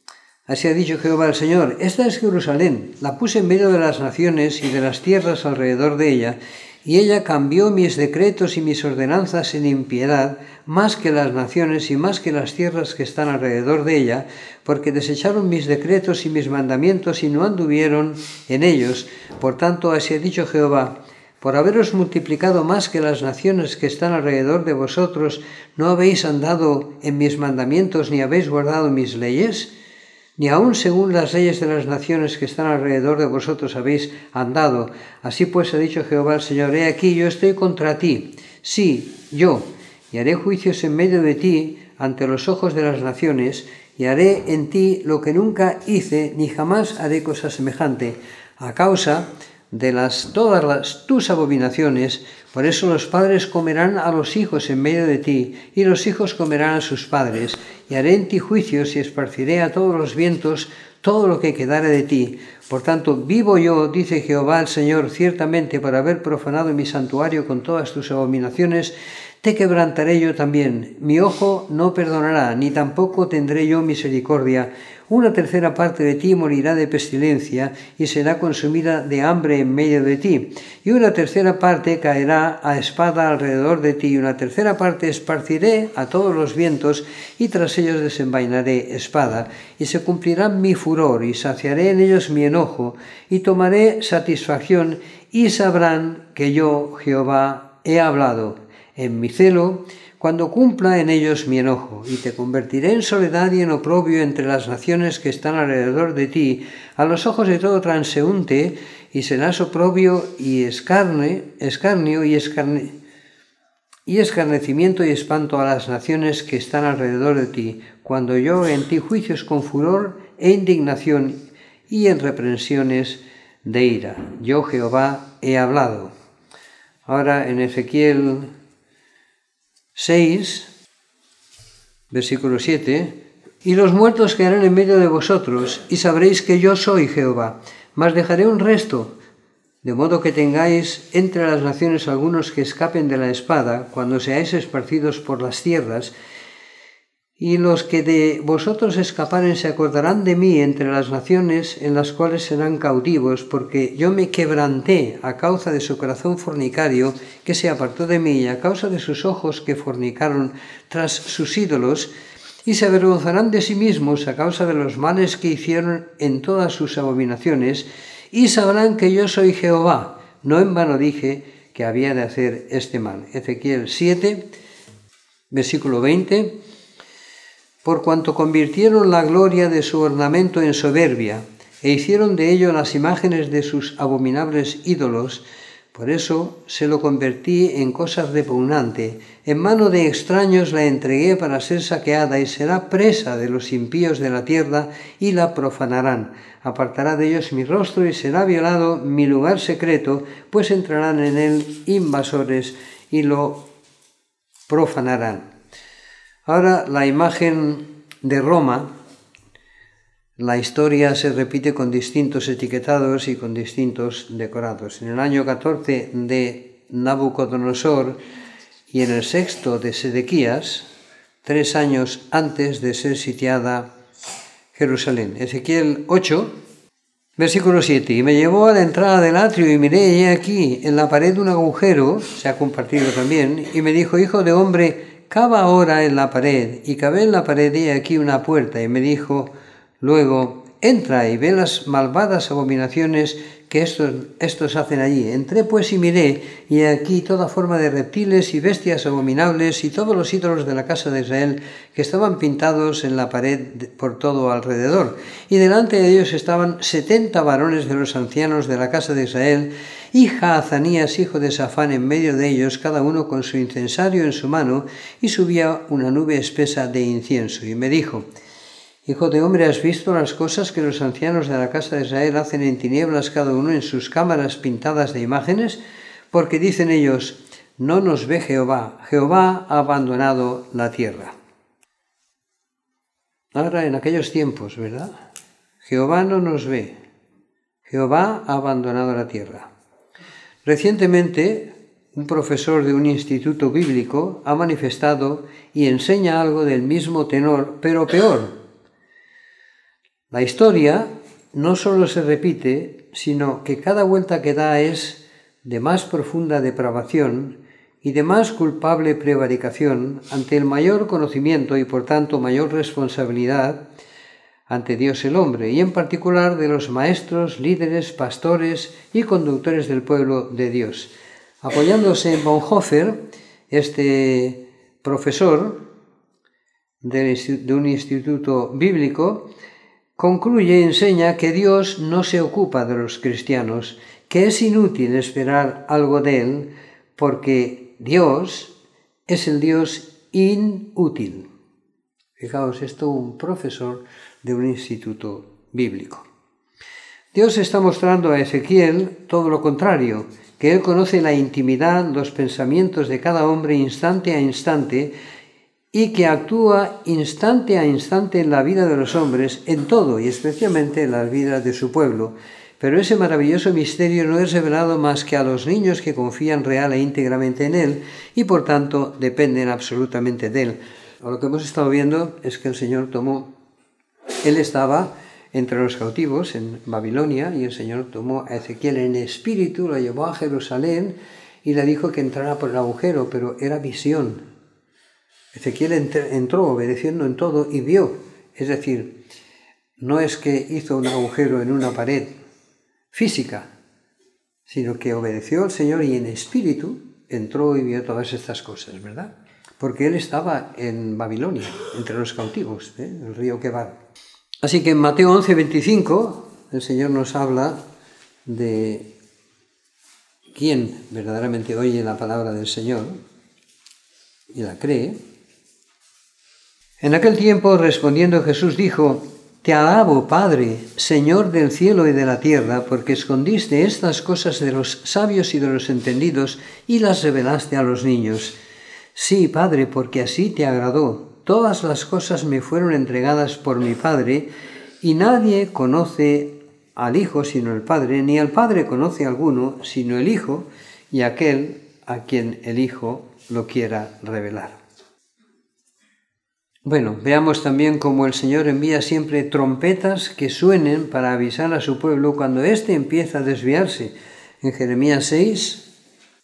A: Así ha dicho Jehová el Señor: esta es Jerusalén, la puse en medio de las naciones y de las tierras alrededor de ella, y ella cambió mis decretos y mis ordenanzas en impiedad, más que las naciones y más que las tierras que están alrededor de ella, porque desecharon mis decretos y mis mandamientos y no anduvieron en ellos. Por tanto, así ha dicho Jehová: por haberos multiplicado más que las naciones que están alrededor de vosotros, ¿no habéis andado en mis mandamientos ni habéis guardado mis leyes? Ni aun según las leyes de las naciones que están alrededor de vosotros habéis andado. Así pues ha dicho Jehová el Señor: he aquí, yo estoy contra ti, sí, yo, y haré juicios en medio de ti ante los ojos de las naciones, y haré en ti lo que nunca hice, ni jamás haré cosa semejante, a causa de las, todas las, tus abominaciones. Por eso los padres comerán a los hijos en medio de ti, y los hijos comerán a sus padres, y haré en ti juicios y esparciré a todos los vientos todo lo que quedare de ti. Por tanto, vivo yo, dice Jehová el Señor, ciertamente por haber profanado mi santuario con todas tus abominaciones, te quebrantaré yo también. Mi ojo no perdonará, ni tampoco tendré yo misericordia. Una tercera parte de ti morirá de pestilencia y será consumida de hambre en medio de ti. Y una tercera parte caerá a espada alrededor de ti, y una tercera parte esparciré a todos los vientos, y tras ellos desenvainaré espada. Y se cumplirá mi furor, y saciaré en ellos mi enojo, y tomaré satisfacción, y sabrán que yo, Jehová, he hablado en mi celo, cuando cumpla en ellos mi enojo, y te convertiré en soledad y en oprobio entre las naciones que están alrededor de ti, a los ojos de todo transeúnte, y serás oprobio y escarne, escarnio y, escarne, y escarnecimiento y espanto a las naciones que están alrededor de ti, cuando yo en ti juicios con furor e indignación y en reprensiones de ira. Yo, Jehová, he hablado. Ahora en Ezequiel seis, versículo siete, y los muertos quedarán en medio de vosotros, y sabréis que yo soy Jehová, mas dejaré un resto, de modo que tengáis entre las naciones algunos que escapen de la espada, cuando seáis esparcidos por las tierras, y los que de vosotros escaparen se acordarán de mí entre las naciones en las cuales serán cautivos, porque yo me quebranté a causa de su corazón fornicario que se apartó de mí, y a causa de sus ojos que fornicaron tras sus ídolos, y se avergonzarán de sí mismos a causa de los males que hicieron en todas sus abominaciones, y sabrán que yo soy Jehová. No en vano dije que había de hacer este mal. Ezequiel siete, versículo veinte. Por cuanto convirtieron la gloria de su ornamento en soberbia, e hicieron de ello las imágenes de sus abominables ídolos, por eso se lo convertí en cosa repugnante. En mano de extraños la entregué para ser saqueada, y será presa de los impíos de la tierra, y la profanarán. Apartará de ellos mi rostro, y será violado mi lugar secreto, pues entrarán en él invasores, y lo profanarán. Ahora la imagen de Roma, la historia se repite con distintos etiquetados y con distintos decorados. En el año catorce de Nabucodonosor y en el sexto de Sedequías, tres años antes de ser sitiada Jerusalén. Ezequiel ocho, versículo siete. Y me llevó a la entrada del atrio y miré, y he aquí en la pared un agujero, se ha compartido también, y me dijo: hijo de hombre, cava ahora en la pared. Y cavé en la pared, y aquí una puerta, y me dijo luego: entra y ve las malvadas abominaciones que estos, estos hacen allí. Entré pues y miré, y aquí toda forma de reptiles y bestias abominables, y todos los ídolos de la casa de Israel que estaban pintados en la pared por todo alrededor. Y delante de ellos estaban setenta varones de los ancianos de la casa de Israel, y Jaazanías, hijo de Safán, en medio de ellos, cada uno con su incensario en su mano, y subía una nube espesa de incienso. Y me dijo: hijo de hombre, ¿has visto las cosas que los ancianos de la casa de Israel hacen en tinieblas, cada uno en sus cámaras pintadas de imágenes? Porque dicen ellos: no nos ve Jehová, Jehová ha abandonado la tierra. Ahora en aquellos tiempos, ¿verdad? Jehová no nos ve, Jehová ha abandonado la tierra. Recientemente, un profesor de un instituto bíblico ha manifestado y enseña algo del mismo tenor, pero peor. La historia no solo se repite, sino que cada vuelta que da es de más profunda depravación y de más culpable prevaricación ante el mayor conocimiento y por tanto mayor responsabilidad ante Dios el hombre, y en particular de los maestros, líderes, pastores y conductores del pueblo de Dios. Apoyándose en Bonhoeffer, este profesor de un instituto bíblico concluye y enseña que Dios no se ocupa de los cristianos, que es inútil esperar algo de Él, porque Dios es el Dios inútil. Fijaos, esto un profesor de un instituto bíblico. Dios está mostrando a Ezequiel todo lo contrario, que Él conoce la intimidad, los pensamientos de cada hombre instante a instante, y que actúa instante a instante en la vida de los hombres, en todo y especialmente en las vidas de su pueblo. Pero ese maravilloso misterio no es revelado más que a los niños que confían real e íntegramente en Él y por tanto dependen absolutamente de Él. Lo que hemos estado viendo es que el Señor tomó, Él estaba entre los cautivos en Babilonia y el Señor tomó a Ezequiel en espíritu, lo llevó a Jerusalén y le dijo que entrara por el agujero, pero era visión. Ezequiel entró obedeciendo en todo y vio, es decir, no es que hizo un agujero en una pared física, sino que obedeció al Señor y en espíritu entró y vio todas estas cosas, ¿verdad? Porque él estaba en Babilonia, entre los cautivos, ¿eh? El río Quebar. Así que en Mateo once, veinticinco, el Señor nos habla de quién verdaderamente oye la palabra del Señor y la cree. En aquel tiempo, respondiendo Jesús, dijo: Te alabo, Padre, Señor del cielo y de la tierra, porque escondiste estas cosas de los sabios y de los entendidos y las revelaste a los niños. Sí, Padre, porque así te agradó. Todas las cosas me fueron entregadas por mi Padre, y nadie conoce al Hijo sino el Padre, ni al Padre conoce a alguno sino el Hijo, y aquel a quien el Hijo lo quiera revelar. Bueno, veamos también cómo el Señor envía siempre trompetas que suenen para avisar a su pueblo cuando éste empieza a desviarse. En Jeremías seis,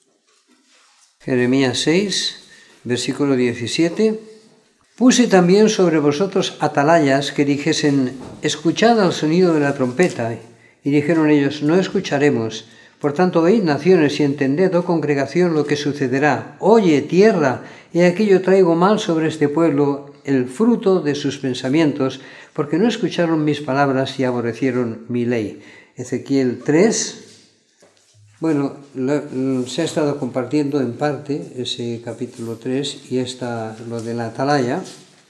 A: Jeremías seis, versículo diecisiete, puse también sobre vosotros atalayas que dijesen: escuchad al sonido de la trompeta. Y dijeron ellos: no escucharemos. Por tanto, oíd naciones y entended, oh congregación, lo que sucederá. Oye, tierra, he aquí yo traigo mal sobre este pueblo, el fruto de sus pensamientos, porque no escucharon mis palabras y aborrecieron mi ley. Ezequiel tres. Bueno, lo, se ha estado compartiendo en parte ese capítulo tres y esta, lo de la atalaya.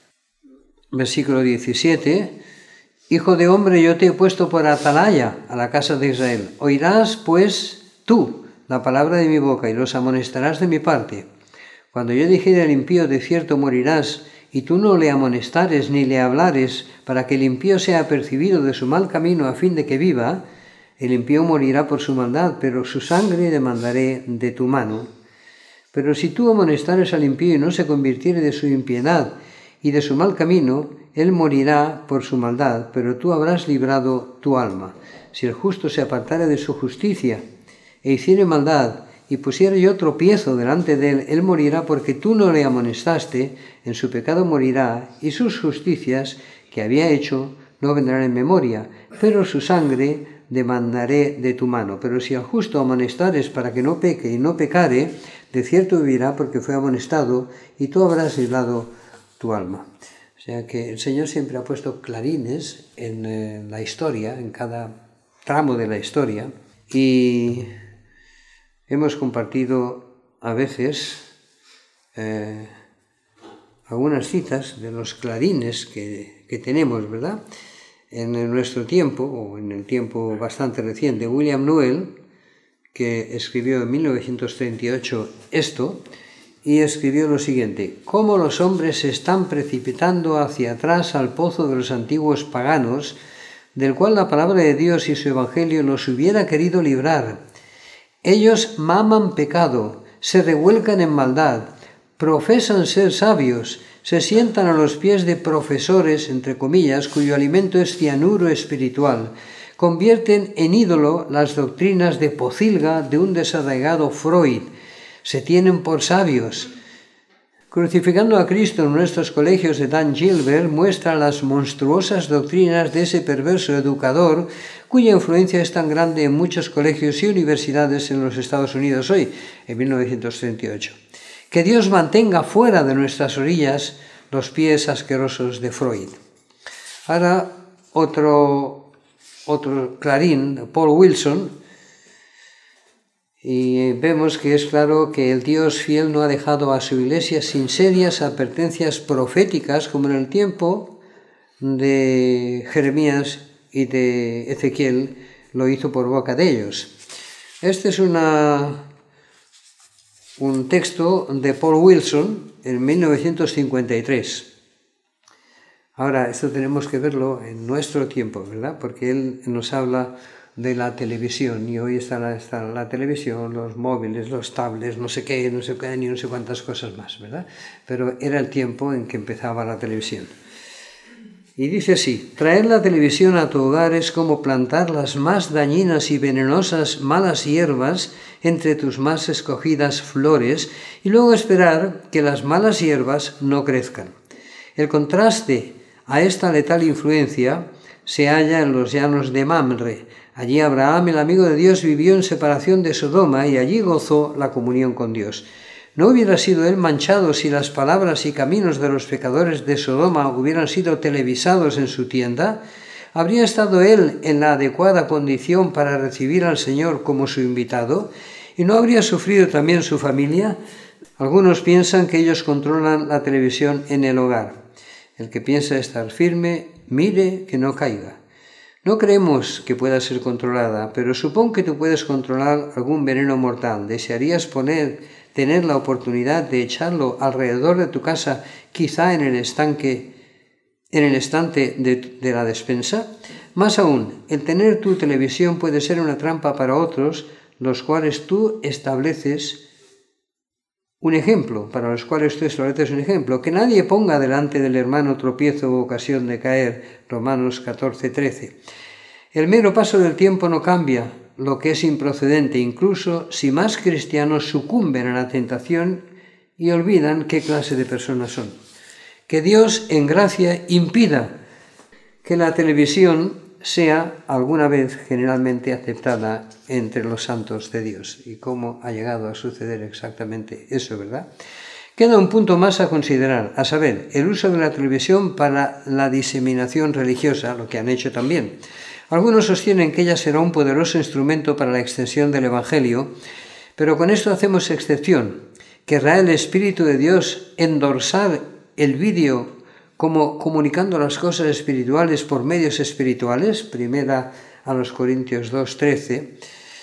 A: Versículo diecisiete. Hijo de hombre, yo te he puesto por atalaya a la casa de Israel. Oirás, pues, tú la palabra de mi boca y los amonestarás de mi parte. Cuando yo dijere al impío, de cierto morirás, y tú no le amonestares ni le hablares, para que el impío sea apercibido de su mal camino a fin de que viva, el impío morirá por su maldad, pero su sangre demandaré de tu mano. Pero si tú amonestares al impío y no se convirtiere de su impiedad y de su mal camino, él morirá por su maldad, pero tú habrás librado tu alma. Si el justo se apartare de su justicia e hiciere maldad, y pusiere yo tropiezo delante de él, él morirá porque tú no le amonestaste, en su pecado morirá, y sus justicias que había hecho no vendrán en memoria, pero su sangre demandaré de tu mano. Pero si al justo amonestares para que no peque y no pecare, de cierto vivirá porque fue amonestado, y tú habrás librado tu alma. O sea que el Señor siempre ha puesto clarines en eh, la historia, en cada tramo de la historia, y hemos compartido a veces eh, algunas citas de los clarines que, que tenemos, ¿verdad? En nuestro tiempo, o en el tiempo bastante reciente, William Newell, que escribió en mil novecientos treinta y ocho esto, y escribió lo siguiente: cómo los hombres se están precipitando hacia atrás al pozo de los antiguos paganos, del cual la palabra de Dios y su evangelio nos hubiera querido librar. Ellos maman pecado, se revuelcan en maldad, profesan ser sabios, se sientan a los pies de profesores, entre comillas, cuyo alimento es cianuro espiritual, convierten en ídolo las doctrinas de pocilga de un desarraigado Freud, se tienen por sabios. Crucificando a Cristo en nuestros colegios de Dan Gilbert muestra las monstruosas doctrinas de ese perverso educador cuya influencia es tan grande en muchos colegios y universidades en los Estados Unidos hoy, en mil novecientos treinta y ocho. Que Dios mantenga fuera de nuestras orillas los pies asquerosos de Freud. Ahora otro, otro clarín, Paul Wilson, y vemos que es claro que el Dios fiel no ha dejado a su iglesia sin serias advertencias proféticas como en el tiempo de Jeremías y de Ezequiel lo hizo por boca de ellos. Este es una... un texto de Paul Wilson en mil novecientos cincuenta y tres. Ahora, esto tenemos que verlo en nuestro tiempo, ¿verdad? Porque él nos habla de la televisión, y hoy está la, está la televisión, los móviles, los tablets, no sé qué, no sé qué, ni no sé cuántas cosas más, ¿verdad? Pero era el tiempo en que empezaba la televisión. Y dice así: traer la televisión a tu hogar es como plantar las más dañinas y venenosas malas hierbas entre tus más escogidas flores y luego esperar que las malas hierbas no crezcan. El contraste a esta letal influencia se halla en los llanos de Mamre. Allí Abraham, el amigo de Dios, vivió en separación de Sodoma y allí gozó la comunión con Dios. ¿No hubiera sido él manchado si las palabras y caminos de los pecadores de Sodoma hubieran sido televisados en su tienda? ¿Habría estado él en la adecuada condición para recibir al Señor como su invitado? ¿Y no habría sufrido también su familia? Algunos piensan que ellos controlan la televisión en el hogar. El que piensa estar firme, mire que no caiga. No creemos que pueda ser controlada, pero supón que tú puedes controlar algún veneno mortal. ¿Desearías poner, tener la oportunidad de echarlo alrededor de tu casa, quizá en el estanque, en el estante de, de la despensa? Más aún, el tener tu televisión puede ser una trampa para otros, los cuales tú estableces un ejemplo, para los cuales tú estableces un ejemplo. Que nadie ponga delante del hermano tropiezo o ocasión de caer. Romanos catorce, trece. El mero paso del tiempo no cambia lo que es improcedente, incluso si más cristianos sucumben a la tentación y olvidan qué clase de personas son. Que Dios, en gracia, impida que la televisión sea alguna vez generalmente aceptada entre los santos de Dios. ¿Y cómo ha llegado a suceder exactamente eso, verdad? Queda un punto más a considerar, a saber, el uso de la televisión para la diseminación religiosa, lo que han hecho también. Algunos sostienen que ella será un poderoso instrumento para la extensión del Evangelio, pero con esto hacemos excepción. ¿Querrá el Espíritu de Dios endorsar el vídeo como comunicando las cosas espirituales por medios espirituales? Primera a los Corintios dos, trece.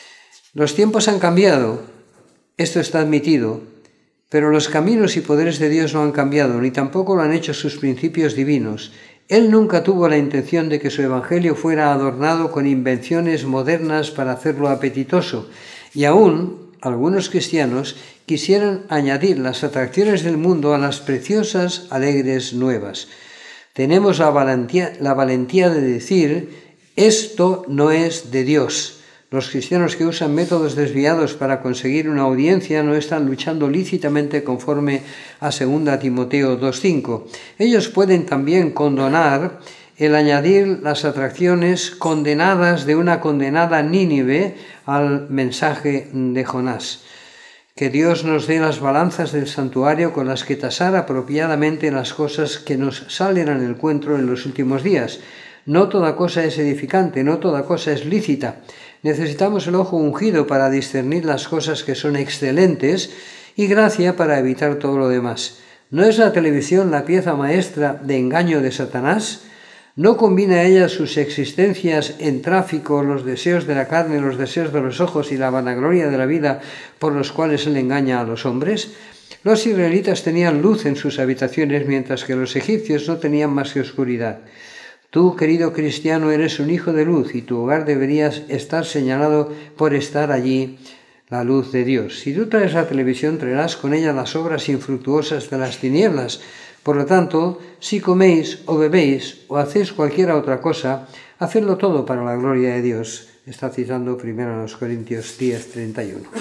A: Los tiempos han cambiado, esto está admitido, pero los caminos y poderes de Dios no han cambiado, ni tampoco lo han hecho sus principios divinos. Él nunca tuvo la intención de que su evangelio fuera adornado con invenciones modernas para hacerlo apetitoso, y aún algunos cristianos quisieran añadir las atracciones del mundo a las preciosas, alegres nuevas. Tenemos la valentía, la valentía de decir: esto no es de Dios. Los cristianos que usan métodos desviados para conseguir una audiencia no están luchando lícitamente conforme a segunda Timoteo dos, cinco. Ellos pueden también condonar el añadir las atracciones condenadas de una condenada Nínive al mensaje de Jonás. Que Dios nos dé las balanzas del santuario con las que tasar apropiadamente las cosas que nos salen al encuentro en los últimos días. No toda cosa es edificante, no toda cosa es lícita. Necesitamos el ojo ungido para discernir las cosas que son excelentes y gracia para evitar todo lo demás. ¿No es la televisión la pieza maestra de engaño de Satanás? ¿No combina ella sus existencias en tráfico, los deseos de la carne, los deseos de los ojos y la vanagloria de la vida por los cuales él engaña a los hombres? Los israelitas tenían luz en sus habitaciones, mientras que los egipcios no tenían más que oscuridad. Tú, querido cristiano, eres un hijo de luz y tu hogar deberías estar señalado por estar allí la luz de Dios. Si tú traes la televisión, traerás con ella las obras infructuosas de las tinieblas. Por lo tanto, si coméis o bebéis o hacéis cualquier otra cosa, hacedlo todo para la gloria de Dios. Está citando primero a los Corintios diez, treinta y uno.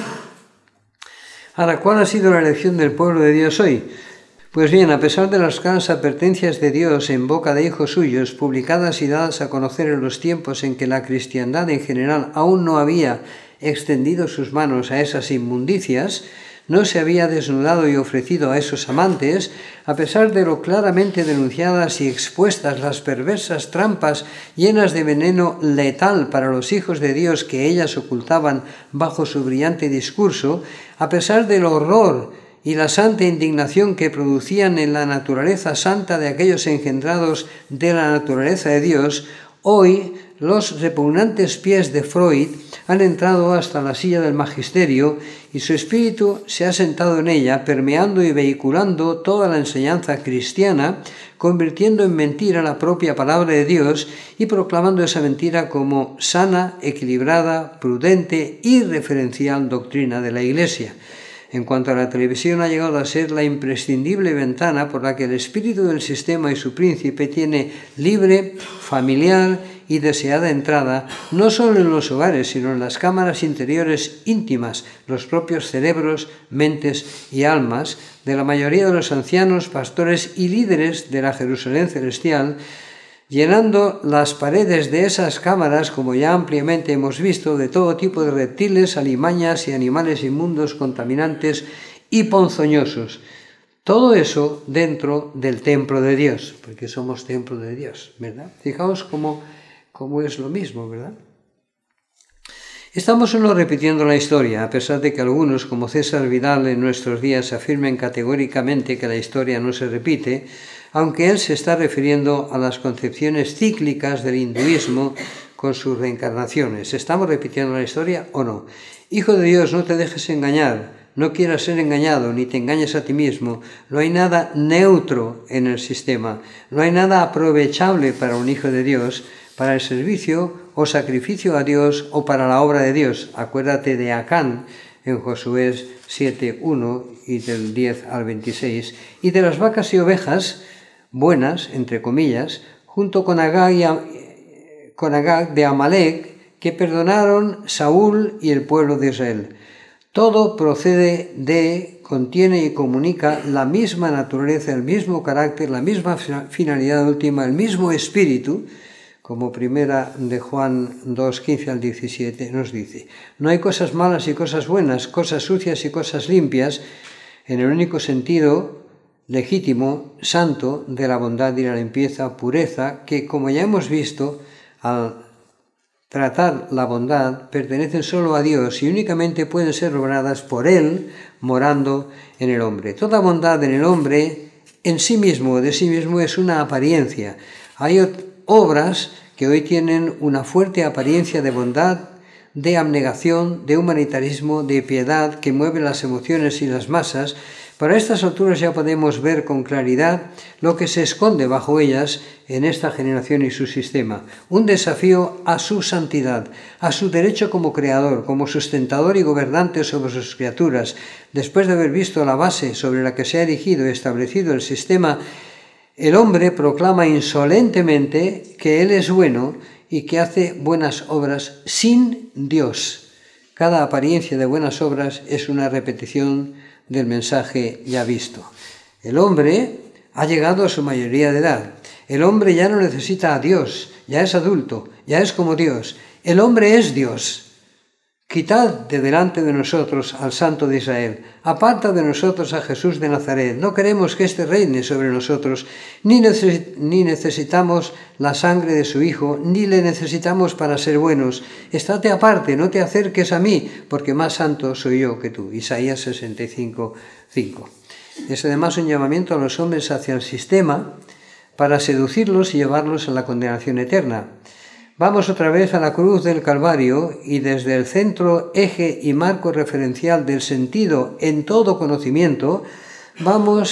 A: Ahora, ¿cuál ha sido la elección del pueblo de Dios hoy? Pues bien, a pesar de las claras advertencias de Dios en boca de hijos suyos, publicadas y dadas a conocer en los tiempos en que la cristiandad en general aún no había extendido sus manos a esas inmundicias, no se había desnudado y ofrecido a esos amantes, a pesar de lo claramente denunciadas y expuestas las perversas trampas llenas de veneno letal para los hijos de Dios que ellas ocultaban bajo su brillante discurso, a pesar del horror y la santa indignación que producían en la naturaleza santa de aquellos engendrados de la naturaleza de Dios, hoy los repugnantes pies de Freud han entrado hasta la silla del magisterio y su espíritu se ha sentado en ella, permeando y vehiculando toda la enseñanza cristiana, convirtiendo en mentira la propia palabra de Dios y proclamando esa mentira como sana, equilibrada, prudente y referencial doctrina de la Iglesia. En cuanto a la televisión, ha llegado a ser la imprescindible ventana por la que el espíritu del sistema y su príncipe tiene libre, familiar y deseada entrada, no solo en los hogares, sino en las cámaras interiores íntimas, los propios cerebros, mentes y almas de la mayoría de los ancianos, pastores y líderes de la Jerusalén celestial, llenando las paredes de esas cámaras, como ya ampliamente hemos visto, de todo tipo de reptiles, alimañas y animales inmundos, contaminantes y ponzoñosos. Todo eso dentro del templo de Dios, porque somos templo de Dios, ¿verdad? Fijaos cómo, cómo es lo mismo, ¿verdad? Estamos solo repitiendo la historia, a pesar de que algunos, como César Vidal en nuestros días, afirmen categóricamente que la historia no se repite, aunque él se está refiriendo a las concepciones cíclicas del hinduismo con sus reencarnaciones. ¿Estamos repitiendo la historia o no? Hijo de Dios, no te dejes engañar, no quieras ser engañado, ni te engañes a ti mismo. No hay nada neutro en el sistema, no hay nada aprovechable para un hijo de Dios, para el servicio o sacrificio a Dios o para la obra de Dios. Acuérdate de Acán en Josué siete, uno y del diez al veintiséis, y de las vacas y ovejas buenas, entre comillas, junto con Agag, y a, con Agag de Amalek, que perdonaron Saúl y el pueblo de Israel. Todo procede de, contiene y comunica la misma naturaleza, el mismo carácter, la misma finalidad última, el mismo espíritu, como primera de Juan dos, quince al diecisiete nos dice. No hay cosas malas y cosas buenas, cosas sucias y cosas limpias, en el único sentido legítimo, santo, de la bondad y la limpieza, pureza, que, como ya hemos visto, al tratar la bondad, pertenecen solo a Dios y únicamente pueden ser logradas por Él, morando en el hombre. Toda bondad en el hombre, en sí mismo, de sí mismo, es una apariencia. Hay obras que hoy tienen una fuerte apariencia de bondad, de abnegación, de humanitarismo, de piedad, que mueve las emociones y las masas. Para estas alturas ya podemos ver con claridad lo que se esconde bajo ellas en esta generación y su sistema. Un desafío a su santidad, a su derecho como creador, como sustentador y gobernante sobre sus criaturas. Después de haber visto la base sobre la que se ha erigido y establecido el sistema, el hombre proclama insolentemente que él es bueno y que hace buenas obras sin Dios. Cada apariencia de buenas obras es una repetición del mensaje ya visto. El hombre ha llegado a su mayoría de edad. El hombre ya no necesita a Dios, ya es adulto, ya es como Dios. El hombre es Dios. Quitad de delante de nosotros al Santo de Israel, aparta de nosotros a Jesús de Nazaret. No queremos que éste reine sobre nosotros, ni, neces- ni necesitamos la sangre de su Hijo, ni le necesitamos para ser buenos. Estate aparte, no te acerques a mí, porque más santo soy yo que tú. Isaías sesenta y cinco, cinco. Es además un llamamiento a los hombres hacia el sistema para seducirlos y llevarlos a la condenación eterna. Vamos otra vez a la cruz del Calvario y desde el centro, eje y marco referencial del sentido en todo conocimiento, vamos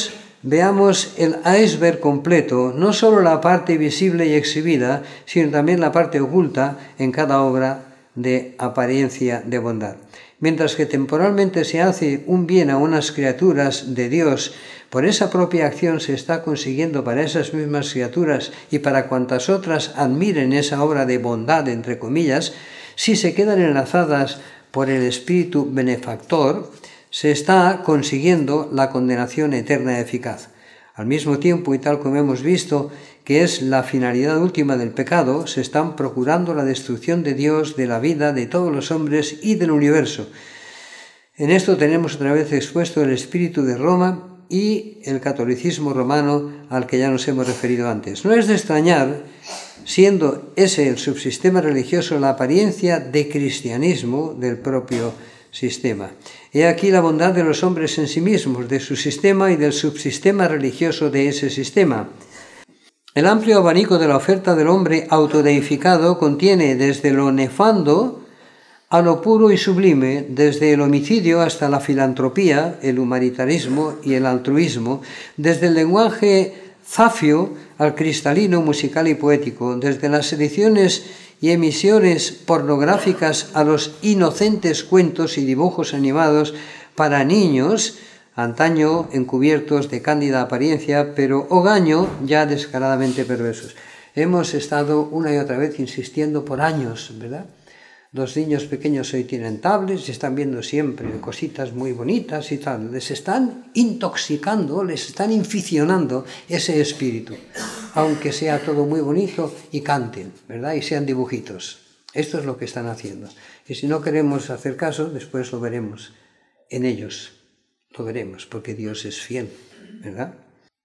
A: veamos el iceberg completo, no solo la parte visible y exhibida, sino también la parte oculta en cada obra de apariencia de bondad. Mientras que temporalmente se hace un bien a unas criaturas de Dios, por esa propia acción se está consiguiendo para esas mismas criaturas y para cuantas otras admiren esa obra de bondad, entre comillas, si se quedan enlazadas por el espíritu benefactor, se está consiguiendo la condenación eterna eficaz. Al mismo tiempo, y tal como hemos visto, que es la finalidad última del pecado, se están procurando la destrucción de Dios, de la vida, de todos los hombres y del universo. En esto tenemos otra vez expuesto el espíritu de Roma y el catolicismo romano al que ya nos hemos referido antes. No es de extrañar, siendo ese el subsistema religioso, la apariencia de cristianismo del propio sistema. He aquí la bondad de los hombres en sí mismos, de su sistema y del subsistema religioso de ese sistema. El amplio abanico de la oferta del hombre autodeificado contiene desde lo nefando a lo puro y sublime, desde el homicidio hasta la filantropía, el humanitarismo y el altruismo, desde el lenguaje zafio al cristalino, musical y poético, desde las ediciones y emisiones pornográficas a los inocentes cuentos y dibujos animados para niños, antaño encubiertos de cándida apariencia, pero hogaño ya descaradamente perversos. Hemos estado una y otra vez insistiendo por años, ¿verdad? Los niños pequeños hoy tienen tablets y están viendo siempre cositas muy bonitas y tal. Les están intoxicando, les están inficionando ese espíritu, aunque sea todo muy bonito y canten, ¿verdad? Y sean dibujitos. Esto es lo que están haciendo. Y si no queremos hacer caso, después lo veremos en ellos. Lo veremos, porque Dios es fiel, ¿verdad?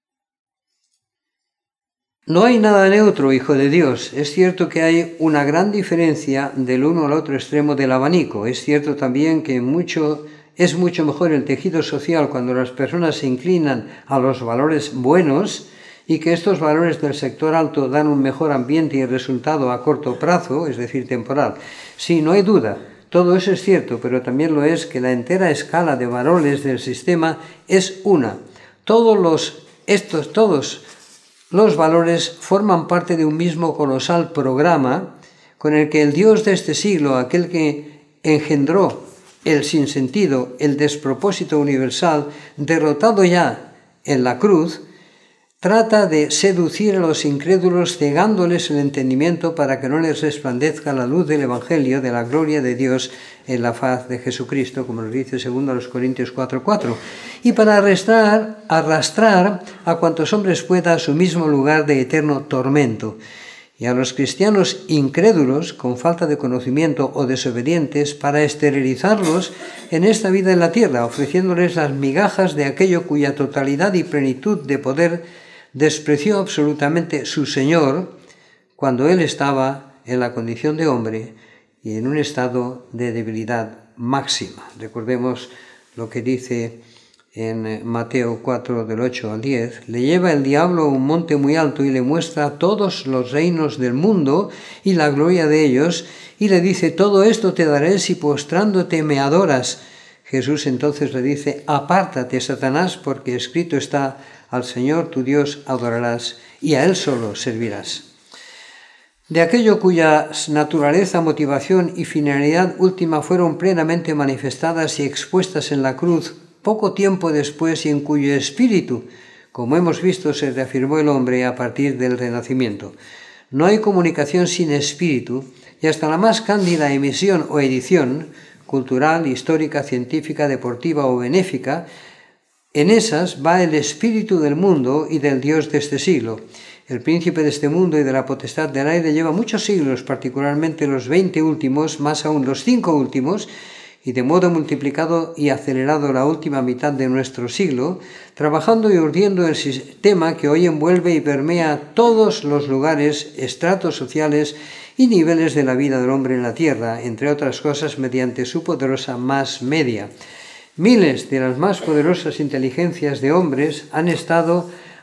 A: No hay nada neutro, hijo de Dios. Es cierto que hay una gran diferencia del uno al otro extremo del abanico. Es cierto también que mucho, es mucho mejor el tejido social cuando las personas se inclinan a los valores buenos y que estos valores del sector alto dan un mejor ambiente y resultado a corto plazo, es decir, temporal. Sí, no hay duda. Todo eso es cierto, pero también lo es que la entera escala de valores del sistema es una. Todos los, estos, todos los valores forman parte de un mismo colosal programa con el que el Dios de este siglo, aquel que engendró el sinsentido, el despropósito universal, derrotado ya en la cruz, trata de seducir a los incrédulos cegándoles el entendimiento para que no les resplandezca la luz del Evangelio de la gloria de Dios en la faz de Jesucristo, como nos dice segundo Corintios cuatro cuatro, y para arrastrar, arrastrar a cuantos hombres pueda a su mismo lugar de eterno tormento. Y a los cristianos incrédulos, con falta de conocimiento o desobedientes, para esterilizarlos en esta vida en la tierra, ofreciéndoles las migajas de aquello cuya totalidad y plenitud de poder despreció absolutamente su Señor cuando Él estaba en la condición de hombre y en un estado de debilidad máxima. Recordemos lo que dice en Mateo cuatro, del ocho al diez, le lleva el diablo a un monte muy alto y le muestra todos los reinos del mundo y la gloria de ellos, y le dice, todo esto te daré si postrándote me adoras. Jesús entonces le dice, apártate, Satanás, porque escrito está, al Señor tu Dios adorarás y a Él solo servirás. De aquello cuya naturaleza, motivación y finalidad última fueron plenamente manifestadas y expuestas en la cruz poco tiempo después y en cuyo espíritu, como hemos visto, se reafirmó el hombre a partir del Renacimiento. No hay comunicación sin espíritu y hasta la más cándida emisión o edición, cultural, histórica, científica, deportiva o benéfica, en esas va el espíritu del mundo y del Dios de este siglo. El príncipe de este mundo y de la potestad del aire lleva muchos siglos, particularmente los veinte últimos, más aún los cinco últimos, y de modo multiplicado y acelerado la última mitad de nuestro siglo, trabajando y urdiendo el sistema que hoy envuelve y permea todos los lugares, estratos sociales y niveles de la vida del hombre en la tierra, entre otras cosas mediante su poderosa más media. Miles de las más poderosas inteligencias de hombres han estado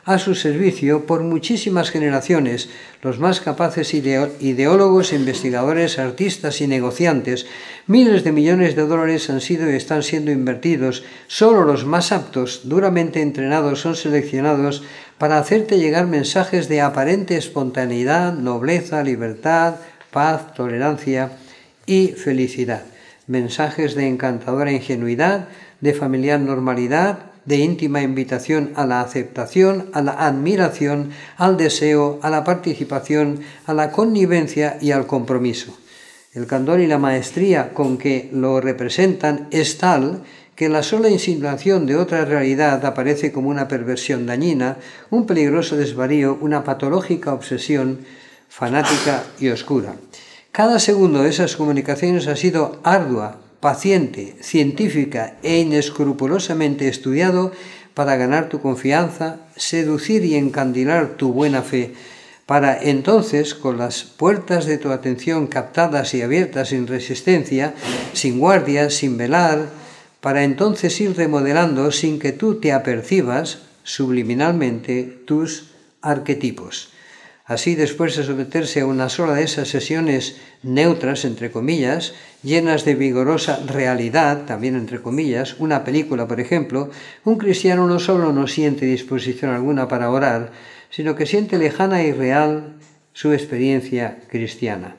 A: a su servicio por muchísimas generaciones, los más capaces ideólogos, investigadores, artistas y negociantes. Miles de millones de dólares han sido y están siendo invertidos. Solo los más aptos, duramente entrenados, son seleccionados para hacerte llegar mensajes de aparente espontaneidad, nobleza, libertad, paz, tolerancia y felicidad. Mensajes de encantadora ingenuidad, de familiar normalidad, de íntima invitación a la aceptación, a la admiración, al deseo, a la participación, a la connivencia y al compromiso. El candor y la maestría con que lo representan es tal que la sola insinuación de otra realidad aparece como una perversión dañina, un peligroso desvarío, una patológica obsesión fanática y oscura. Cada segundo de esas comunicaciones ha sido ardua, paciente, científica e inescrupulosamente estudiado para ganar tu confianza, seducir y encandilar tu buena fe, para entonces, con las puertas de tu atención captadas y abiertas sin resistencia, sin guardias, sin velar, para entonces ir remodelando sin que tú te apercibas subliminalmente tus arquetipos. Así, después de someterse a una sola de esas sesiones neutras, entre comillas, llenas de vigorosa realidad, también entre comillas, una película, por ejemplo, un cristiano no solo no siente disposición alguna para orar, sino que siente lejana y real su experiencia cristiana.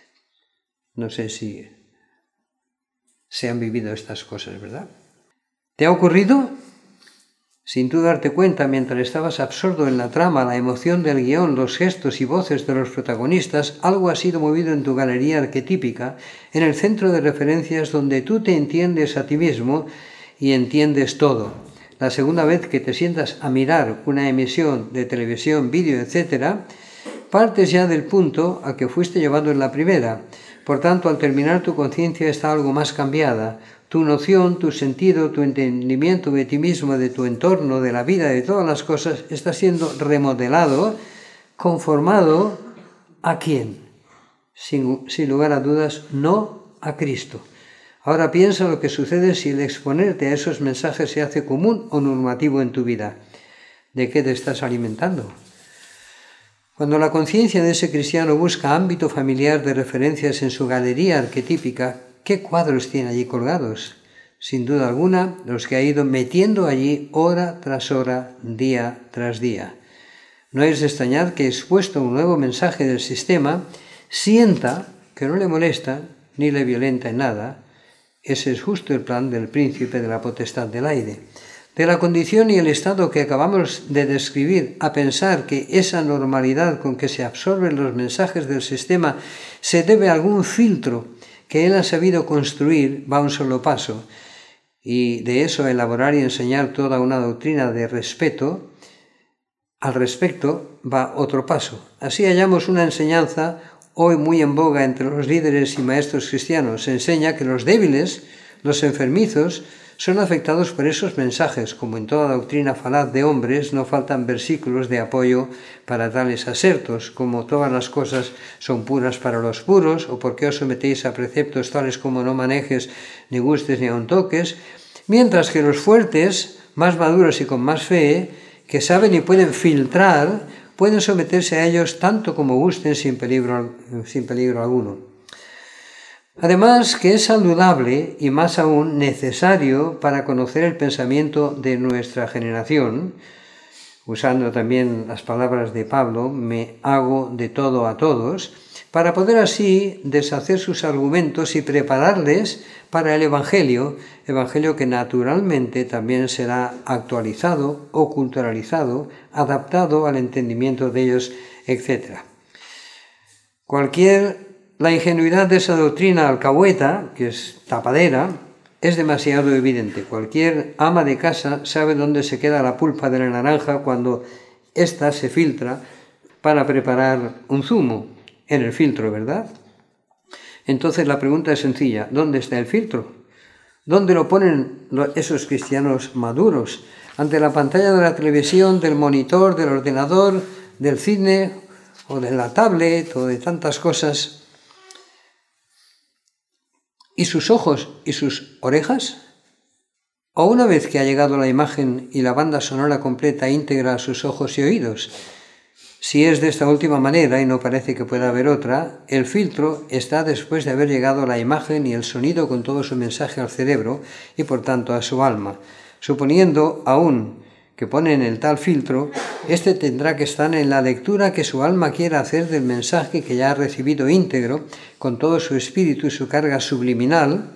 A: No sé si se han vivido estas cosas, ¿verdad? ¿Te ha ocurrido? Sin tú darte cuenta, mientras estabas absorto en la trama, la emoción del guión, los gestos y voces de los protagonistas, algo ha sido movido en tu galería arquetípica, en el centro de referencias donde tú te entiendes a ti mismo y entiendes todo. La segunda vez que te sientas a mirar una emisión de televisión, vídeo, etcétera, partes ya del punto a que fuiste llevado en la primera. Por tanto, al terminar tu conciencia está algo más cambiada. Tu noción, tu sentido, tu entendimiento de ti mismo, de tu entorno, de la vida, de todas las cosas, está siendo remodelado, conformado ¿a quién? Sin, sin lugar a dudas, no a Cristo. Ahora piensa lo que sucede si el exponerte a esos mensajes se hace común o normativo en tu vida. ¿De qué te estás alimentando? Cuando la conciencia de ese cristiano busca ámbito familiar de referencias en su galería arquetípica, ¿qué cuadros tiene allí colgados? Sin duda alguna, los que ha ido metiendo allí hora tras hora, día tras día. No es de extrañar que, expuesto a un nuevo mensaje del sistema, sienta que no le molesta ni le violenta en nada. Ese es justo el plan del príncipe de la potestad del aire. De la condición y el estado que acabamos de describir a pensar que esa normalidad con que se absorben los mensajes del sistema se debe a algún filtro que él ha sabido construir, va un solo paso, y de eso a elaborar y enseñar toda una doctrina de respeto, al respecto va otro paso. Así hallamos una enseñanza hoy muy en boga entre los líderes y maestros cristianos. Se enseña que los débiles, los enfermizos, son afectados por esos mensajes. Como en toda doctrina falaz de hombres, no faltan versículos de apoyo para tales asertos, como todas las cosas son puras para los puros, o por qué os sometéis a preceptos tales como no manejes, ni gustes, ni aun toques, mientras que los fuertes, más maduros y con más fe, que saben y pueden filtrar, pueden someterse a ellos tanto como gusten sin peligro, sin peligro alguno. Además, que es saludable y más aún necesario para conocer el pensamiento de nuestra generación, usando también las palabras de Pablo, me hago de todo a todos, para poder así deshacer sus argumentos y prepararles para el Evangelio, Evangelio que naturalmente también será actualizado o culturalizado, adaptado al entendimiento de ellos, etcétera. Cualquier La ingenuidad de esa doctrina alcahueta, que es tapadera, es demasiado evidente. Cualquier ama de casa sabe dónde se queda la pulpa de la naranja cuando ésta se filtra para preparar un zumo, en el filtro, ¿verdad? Entonces la pregunta es sencilla, ¿dónde está el filtro? ¿Dónde lo ponen esos cristianos maduros? Ante la pantalla de la televisión, del monitor, del ordenador, del cine o de la tablet o de tantas cosas. ¿Y sus ojos y sus orejas? o una vez que ha llegado la imagen y la banda sonora completa íntegra a sus ojos y oídos. Si es de esta última manera, y no parece que pueda haber otra, el filtro está después de haber llegado la imagen y el sonido con todo su mensaje al cerebro y por tanto a su alma. Suponiendo aún que ponen el tal filtro, este tendrá que estar en la lectura que su alma quiera hacer del mensaje que ya ha recibido íntegro, con todo su espíritu y su carga subliminal,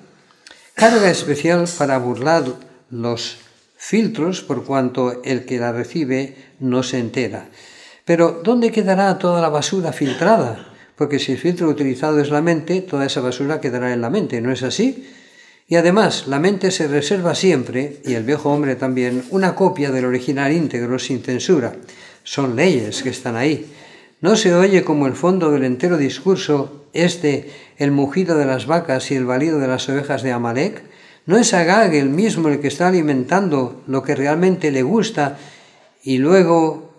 A: carga especial para burlar los filtros por cuanto el que la recibe no se entera. Pero ¿dónde quedará toda la basura filtrada? Porque si el filtro utilizado es la mente, toda esa basura quedará en la mente, ¿no es así? Y además, la mente se reserva siempre, y el viejo hombre también, una copia del original íntegro sin censura. Son leyes que están ahí. ¿No se oye como el fondo del entero discurso este, el mugido de las vacas y el balido de las ovejas de Amalek? ¿No es Agag el mismo el que está alimentando lo que realmente le gusta y luego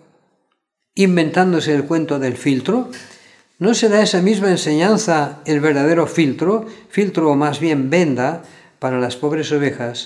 A: inventándose el cuento del filtro? ¿No será esa misma enseñanza el verdadero filtro, filtro o más bien venda, para las pobres ovejas,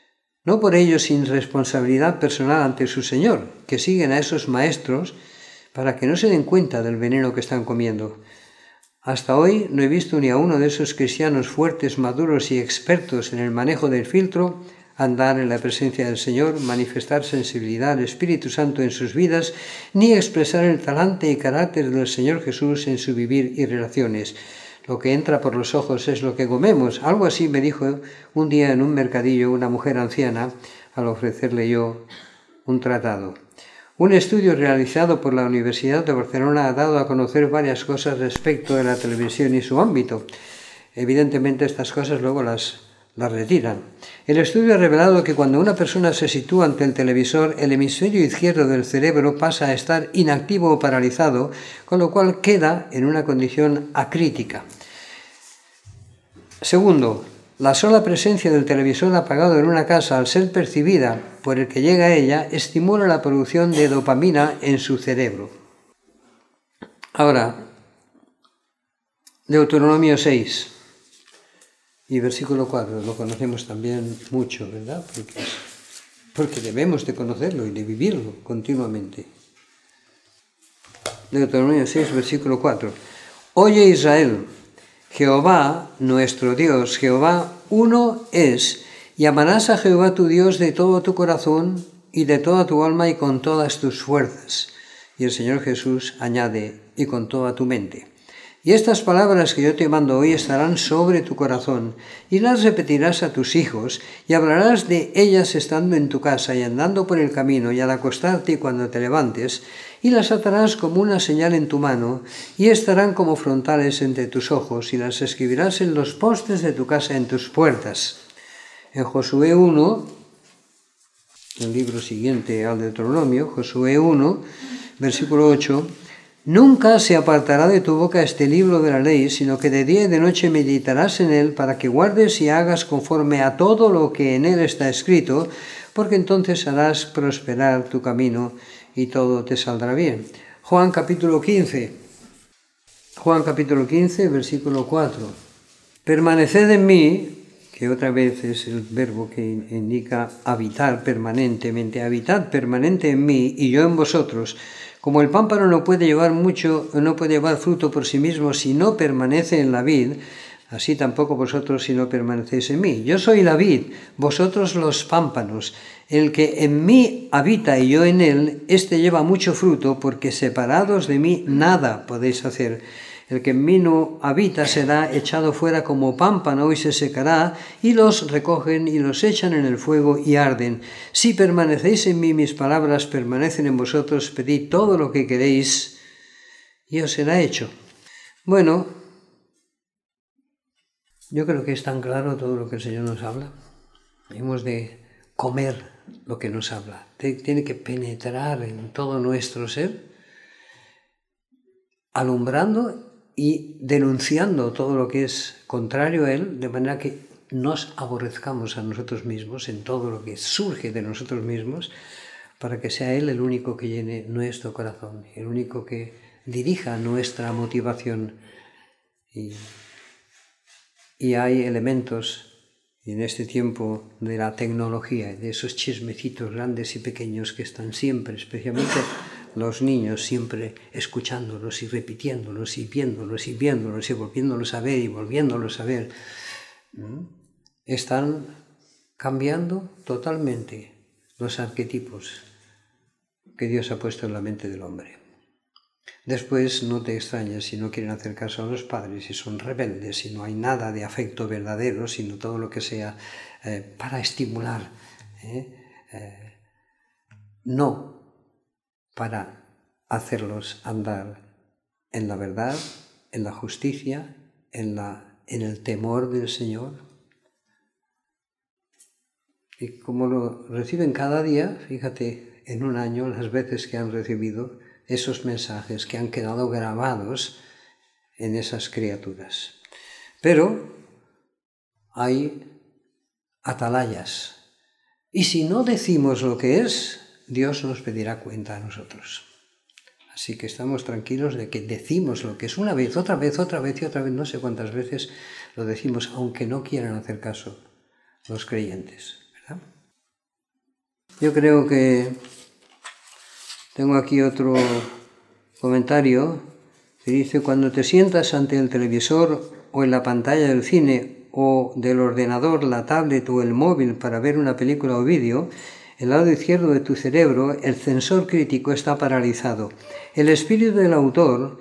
A: no por ello sin responsabilidad personal ante su Señor, que siguen a esos maestros para que no se den cuenta del veneno que están comiendo? Hasta hoy no he visto ni a uno de esos cristianos fuertes, maduros y expertos en el manejo del filtro andar en la presencia del Señor, manifestar sensibilidad al Espíritu Santo en sus vidas, ni expresar el talante y carácter del Señor Jesús en su vivir y relaciones. Lo que entra por los ojos es lo que comemos. Algo así me dijo un día en un mercadillo una mujer anciana al ofrecerle yo un tratado. Un estudio realizado por la Universidad de Barcelona ha dado a conocer varias cosas respecto de la televisión y su ámbito. Evidentemente estas cosas luego las, las retiran. El estudio ha revelado que cuando una persona se sitúa ante el televisor, el hemisferio izquierdo del cerebro pasa a estar inactivo o paralizado, con lo cual queda en una condición acrítica. Segundo, la sola presencia del televisor apagado en una casa, al ser percibida por el que llega a ella, estimula la producción de dopamina en su cerebro. Ahora, Deuteronomio seis y versículo cuatro, lo conocemos también mucho, ¿verdad? Porque, porque debemos de conocerlo y de vivirlo continuamente. Deuteronomio seis, versículo cuatro. Oye Israel, Jehová, nuestro Dios, Jehová, uno es, y amarás a Jehová tu Dios de todo tu corazón y de toda tu alma y con todas tus fuerzas. Y el Señor Jesús añade, y con toda tu mente. Y estas palabras que yo te mando hoy estarán sobre tu corazón, y las repetirás a tus hijos, y hablarás de ellas estando en tu casa y andando por el camino, y al acostarte y cuando te levantes, y las atarás como una señal en tu mano, y estarán como frontales entre tus ojos, y las escribirás en los postes de tu casa, en tus puertas. En Josué uno, el libro siguiente al Deuteronomio, Josué uno, versículo ocho, nunca se apartará de tu boca este libro de la ley, sino que de día y de noche meditarás en él, para que guardes y hagas conforme a todo lo que en él está escrito, porque entonces harás prosperar tu camino y todo te saldrá bien. Juan capítulo quince. Juan capítulo quince, versículo cuatro. Permaneced en mí, que otra vez es el verbo que indica habitar permanentemente. Habitad permanente en mí y yo en vosotros. Como el pámpano no puede llevar mucho, no puede llevar fruto por sí mismo si no permanece en la vid, así tampoco vosotros si no permanecéis en mí. Yo soy la vid, vosotros los pámpanos. El que en mí habita y yo en él, éste lleva mucho fruto, porque separados de mí nada podéis hacer. El que en mí no habita será echado fuera como pámpano y se secará, y los recogen y los echan en el fuego y arden. Si permanecéis en mí, mis palabras permanecen en vosotros, pedid todo lo que queréis y os será hecho. Bueno, yo creo que es tan claro todo lo que el Señor nos habla. Hemos de comer lo que nos habla. Tiene que penetrar en todo nuestro ser, alumbrando y denunciando todo lo que es contrario a él, de manera que nos aborrezcamos a nosotros mismos en todo lo que surge de nosotros mismos, para que sea él el único que llene nuestro corazón, el único que dirija nuestra motivación. Y, y hay elementos Y en este tiempo de la tecnología, de esos chismecitos grandes y pequeños que están siempre, especialmente los niños, siempre escuchándolos y repitiéndolos y viéndolos y viéndolos y volviéndolos a ver y volviéndolos a ver, están cambiando totalmente los arquetipos que Dios ha puesto en la mente del hombre. Después no te extrañes si no quieren hacer caso a los padres, si son rebeldes, si no hay nada de afecto verdadero, sino todo lo que sea eh, para estimular, eh, eh, no para hacerlos andar en la verdad, en la justicia, en, la, en el temor del Señor. Y como lo reciben cada día, fíjate, en un año las veces que han recibido esos mensajes que han quedado grabados en esas criaturas. Pero hay atalayas. Y si no decimos lo que es, Dios nos pedirá cuenta a nosotros. Así que estamos tranquilos de que decimos lo que es una vez, otra vez, otra vez y otra vez, no sé cuántas veces lo decimos, aunque no quieran hacer caso los creyentes, ¿verdad? Yo creo que tengo aquí otro comentario que dice: cuando te sientas ante el televisor o en la pantalla del cine o del ordenador, la tablet o el móvil para ver una película o vídeo, el lado izquierdo de tu cerebro, el sensor crítico, está paralizado. El espíritu del autor,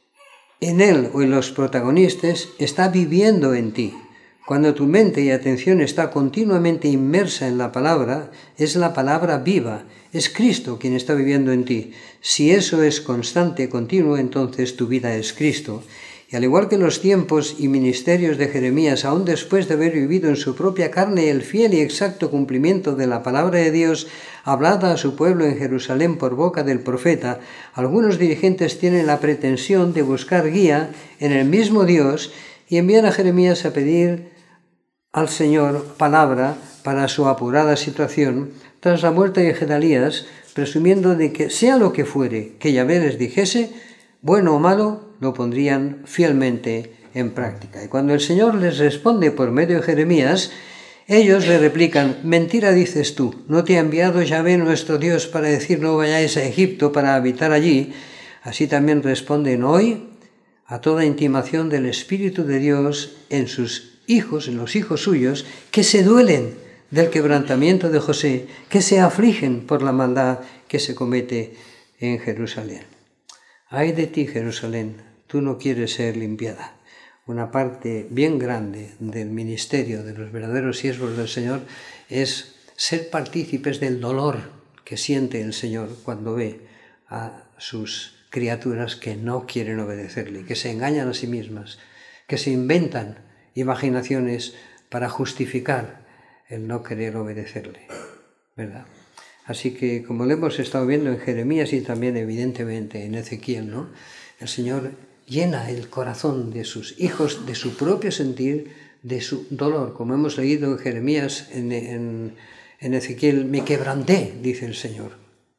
A: en él o en los protagonistas, está viviendo en ti. Cuando tu mente y atención está continuamente inmersa en la palabra, es la palabra viva, es Cristo quien está viviendo en ti. Si eso es constante, continuo, entonces tu vida es Cristo. Y al igual que los tiempos y ministerios de Jeremías, aún después de haber vivido en su propia carne el fiel y exacto cumplimiento de la palabra de Dios hablada a su pueblo en Jerusalén por boca del profeta, algunos dirigentes tienen la pretensión de buscar guía en el mismo Dios y envían a Jeremías a pedir al Señor palabra para su apurada situación tras la muerte de Gedalías, presumiendo de que sea lo que fuere que Yahvé les dijese, bueno o malo, lo pondrían fielmente en práctica. Y cuando el Señor les responde por medio de Jeremías, ellos le replican: mentira dices tú, ¿no te ha enviado Yahvé nuestro Dios para decir no vayáis a Egipto para habitar allí? Así también responden hoy a toda intimación del Espíritu de Dios en sus hijos, en los hijos suyos, que se duelen del quebrantamiento de José, que se afligen por la maldad que se comete en Jerusalén. Ay de ti, Jerusalén, tú no quieres ser limpiada. Una parte bien grande del ministerio de los verdaderos siervos del Señor es ser partícipes del dolor que siente el Señor cuando ve a sus criaturas que no quieren obedecerle, que se engañan a sí mismas, que se inventan imaginaciones para justificar el no querer obedecerle, ¿verdad? Así que, como lo hemos estado viendo en Jeremías y también evidentemente en Ezequiel, ¿no?, el Señor llena el corazón de sus hijos de su propio sentir, de su dolor. Como hemos leído en Jeremías, en, en, en Ezequiel, me quebranté, dice el Señor.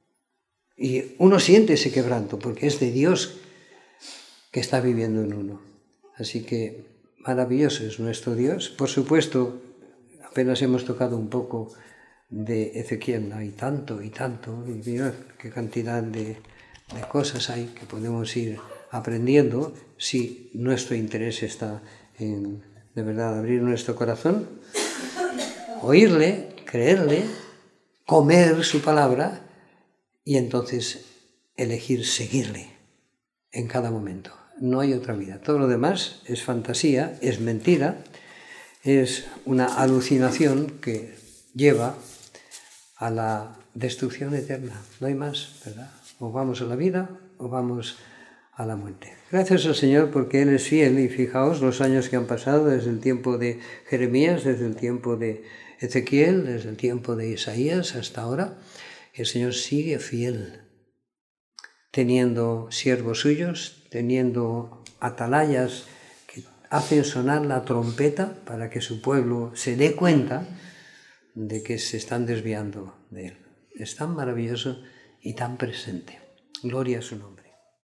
A: Y uno siente ese quebranto porque es de Dios que está viviendo en uno. Así que maravilloso es nuestro Dios. Por supuesto, apenas hemos tocado un poco de Ezequiel, hay tanto y tanto, y mirad qué cantidad de, de cosas hay que podemos ir aprendiendo si nuestro interés está en, de verdad, abrir nuestro corazón, oírle, creerle, comer su palabra y entonces elegir seguirle en cada momento. No hay otra vida. Todo lo demás es fantasía, es mentira, es una alucinación que lleva a la destrucción eterna. No hay más, ¿verdad? O vamos a la vida o vamos a la muerte. Gracias al Señor porque Él es fiel y fijaos los años que han pasado desde el tiempo de Jeremías, desde el tiempo de Ezequiel, desde el tiempo de Isaías hasta ahora. El Señor sigue fiel, teniendo siervos suyos, teniendo atalayas que hacen sonar la trompeta para que su pueblo se dé cuenta de que se están desviando de Él. Es tan maravilloso y tan presente. Gloria a su nombre.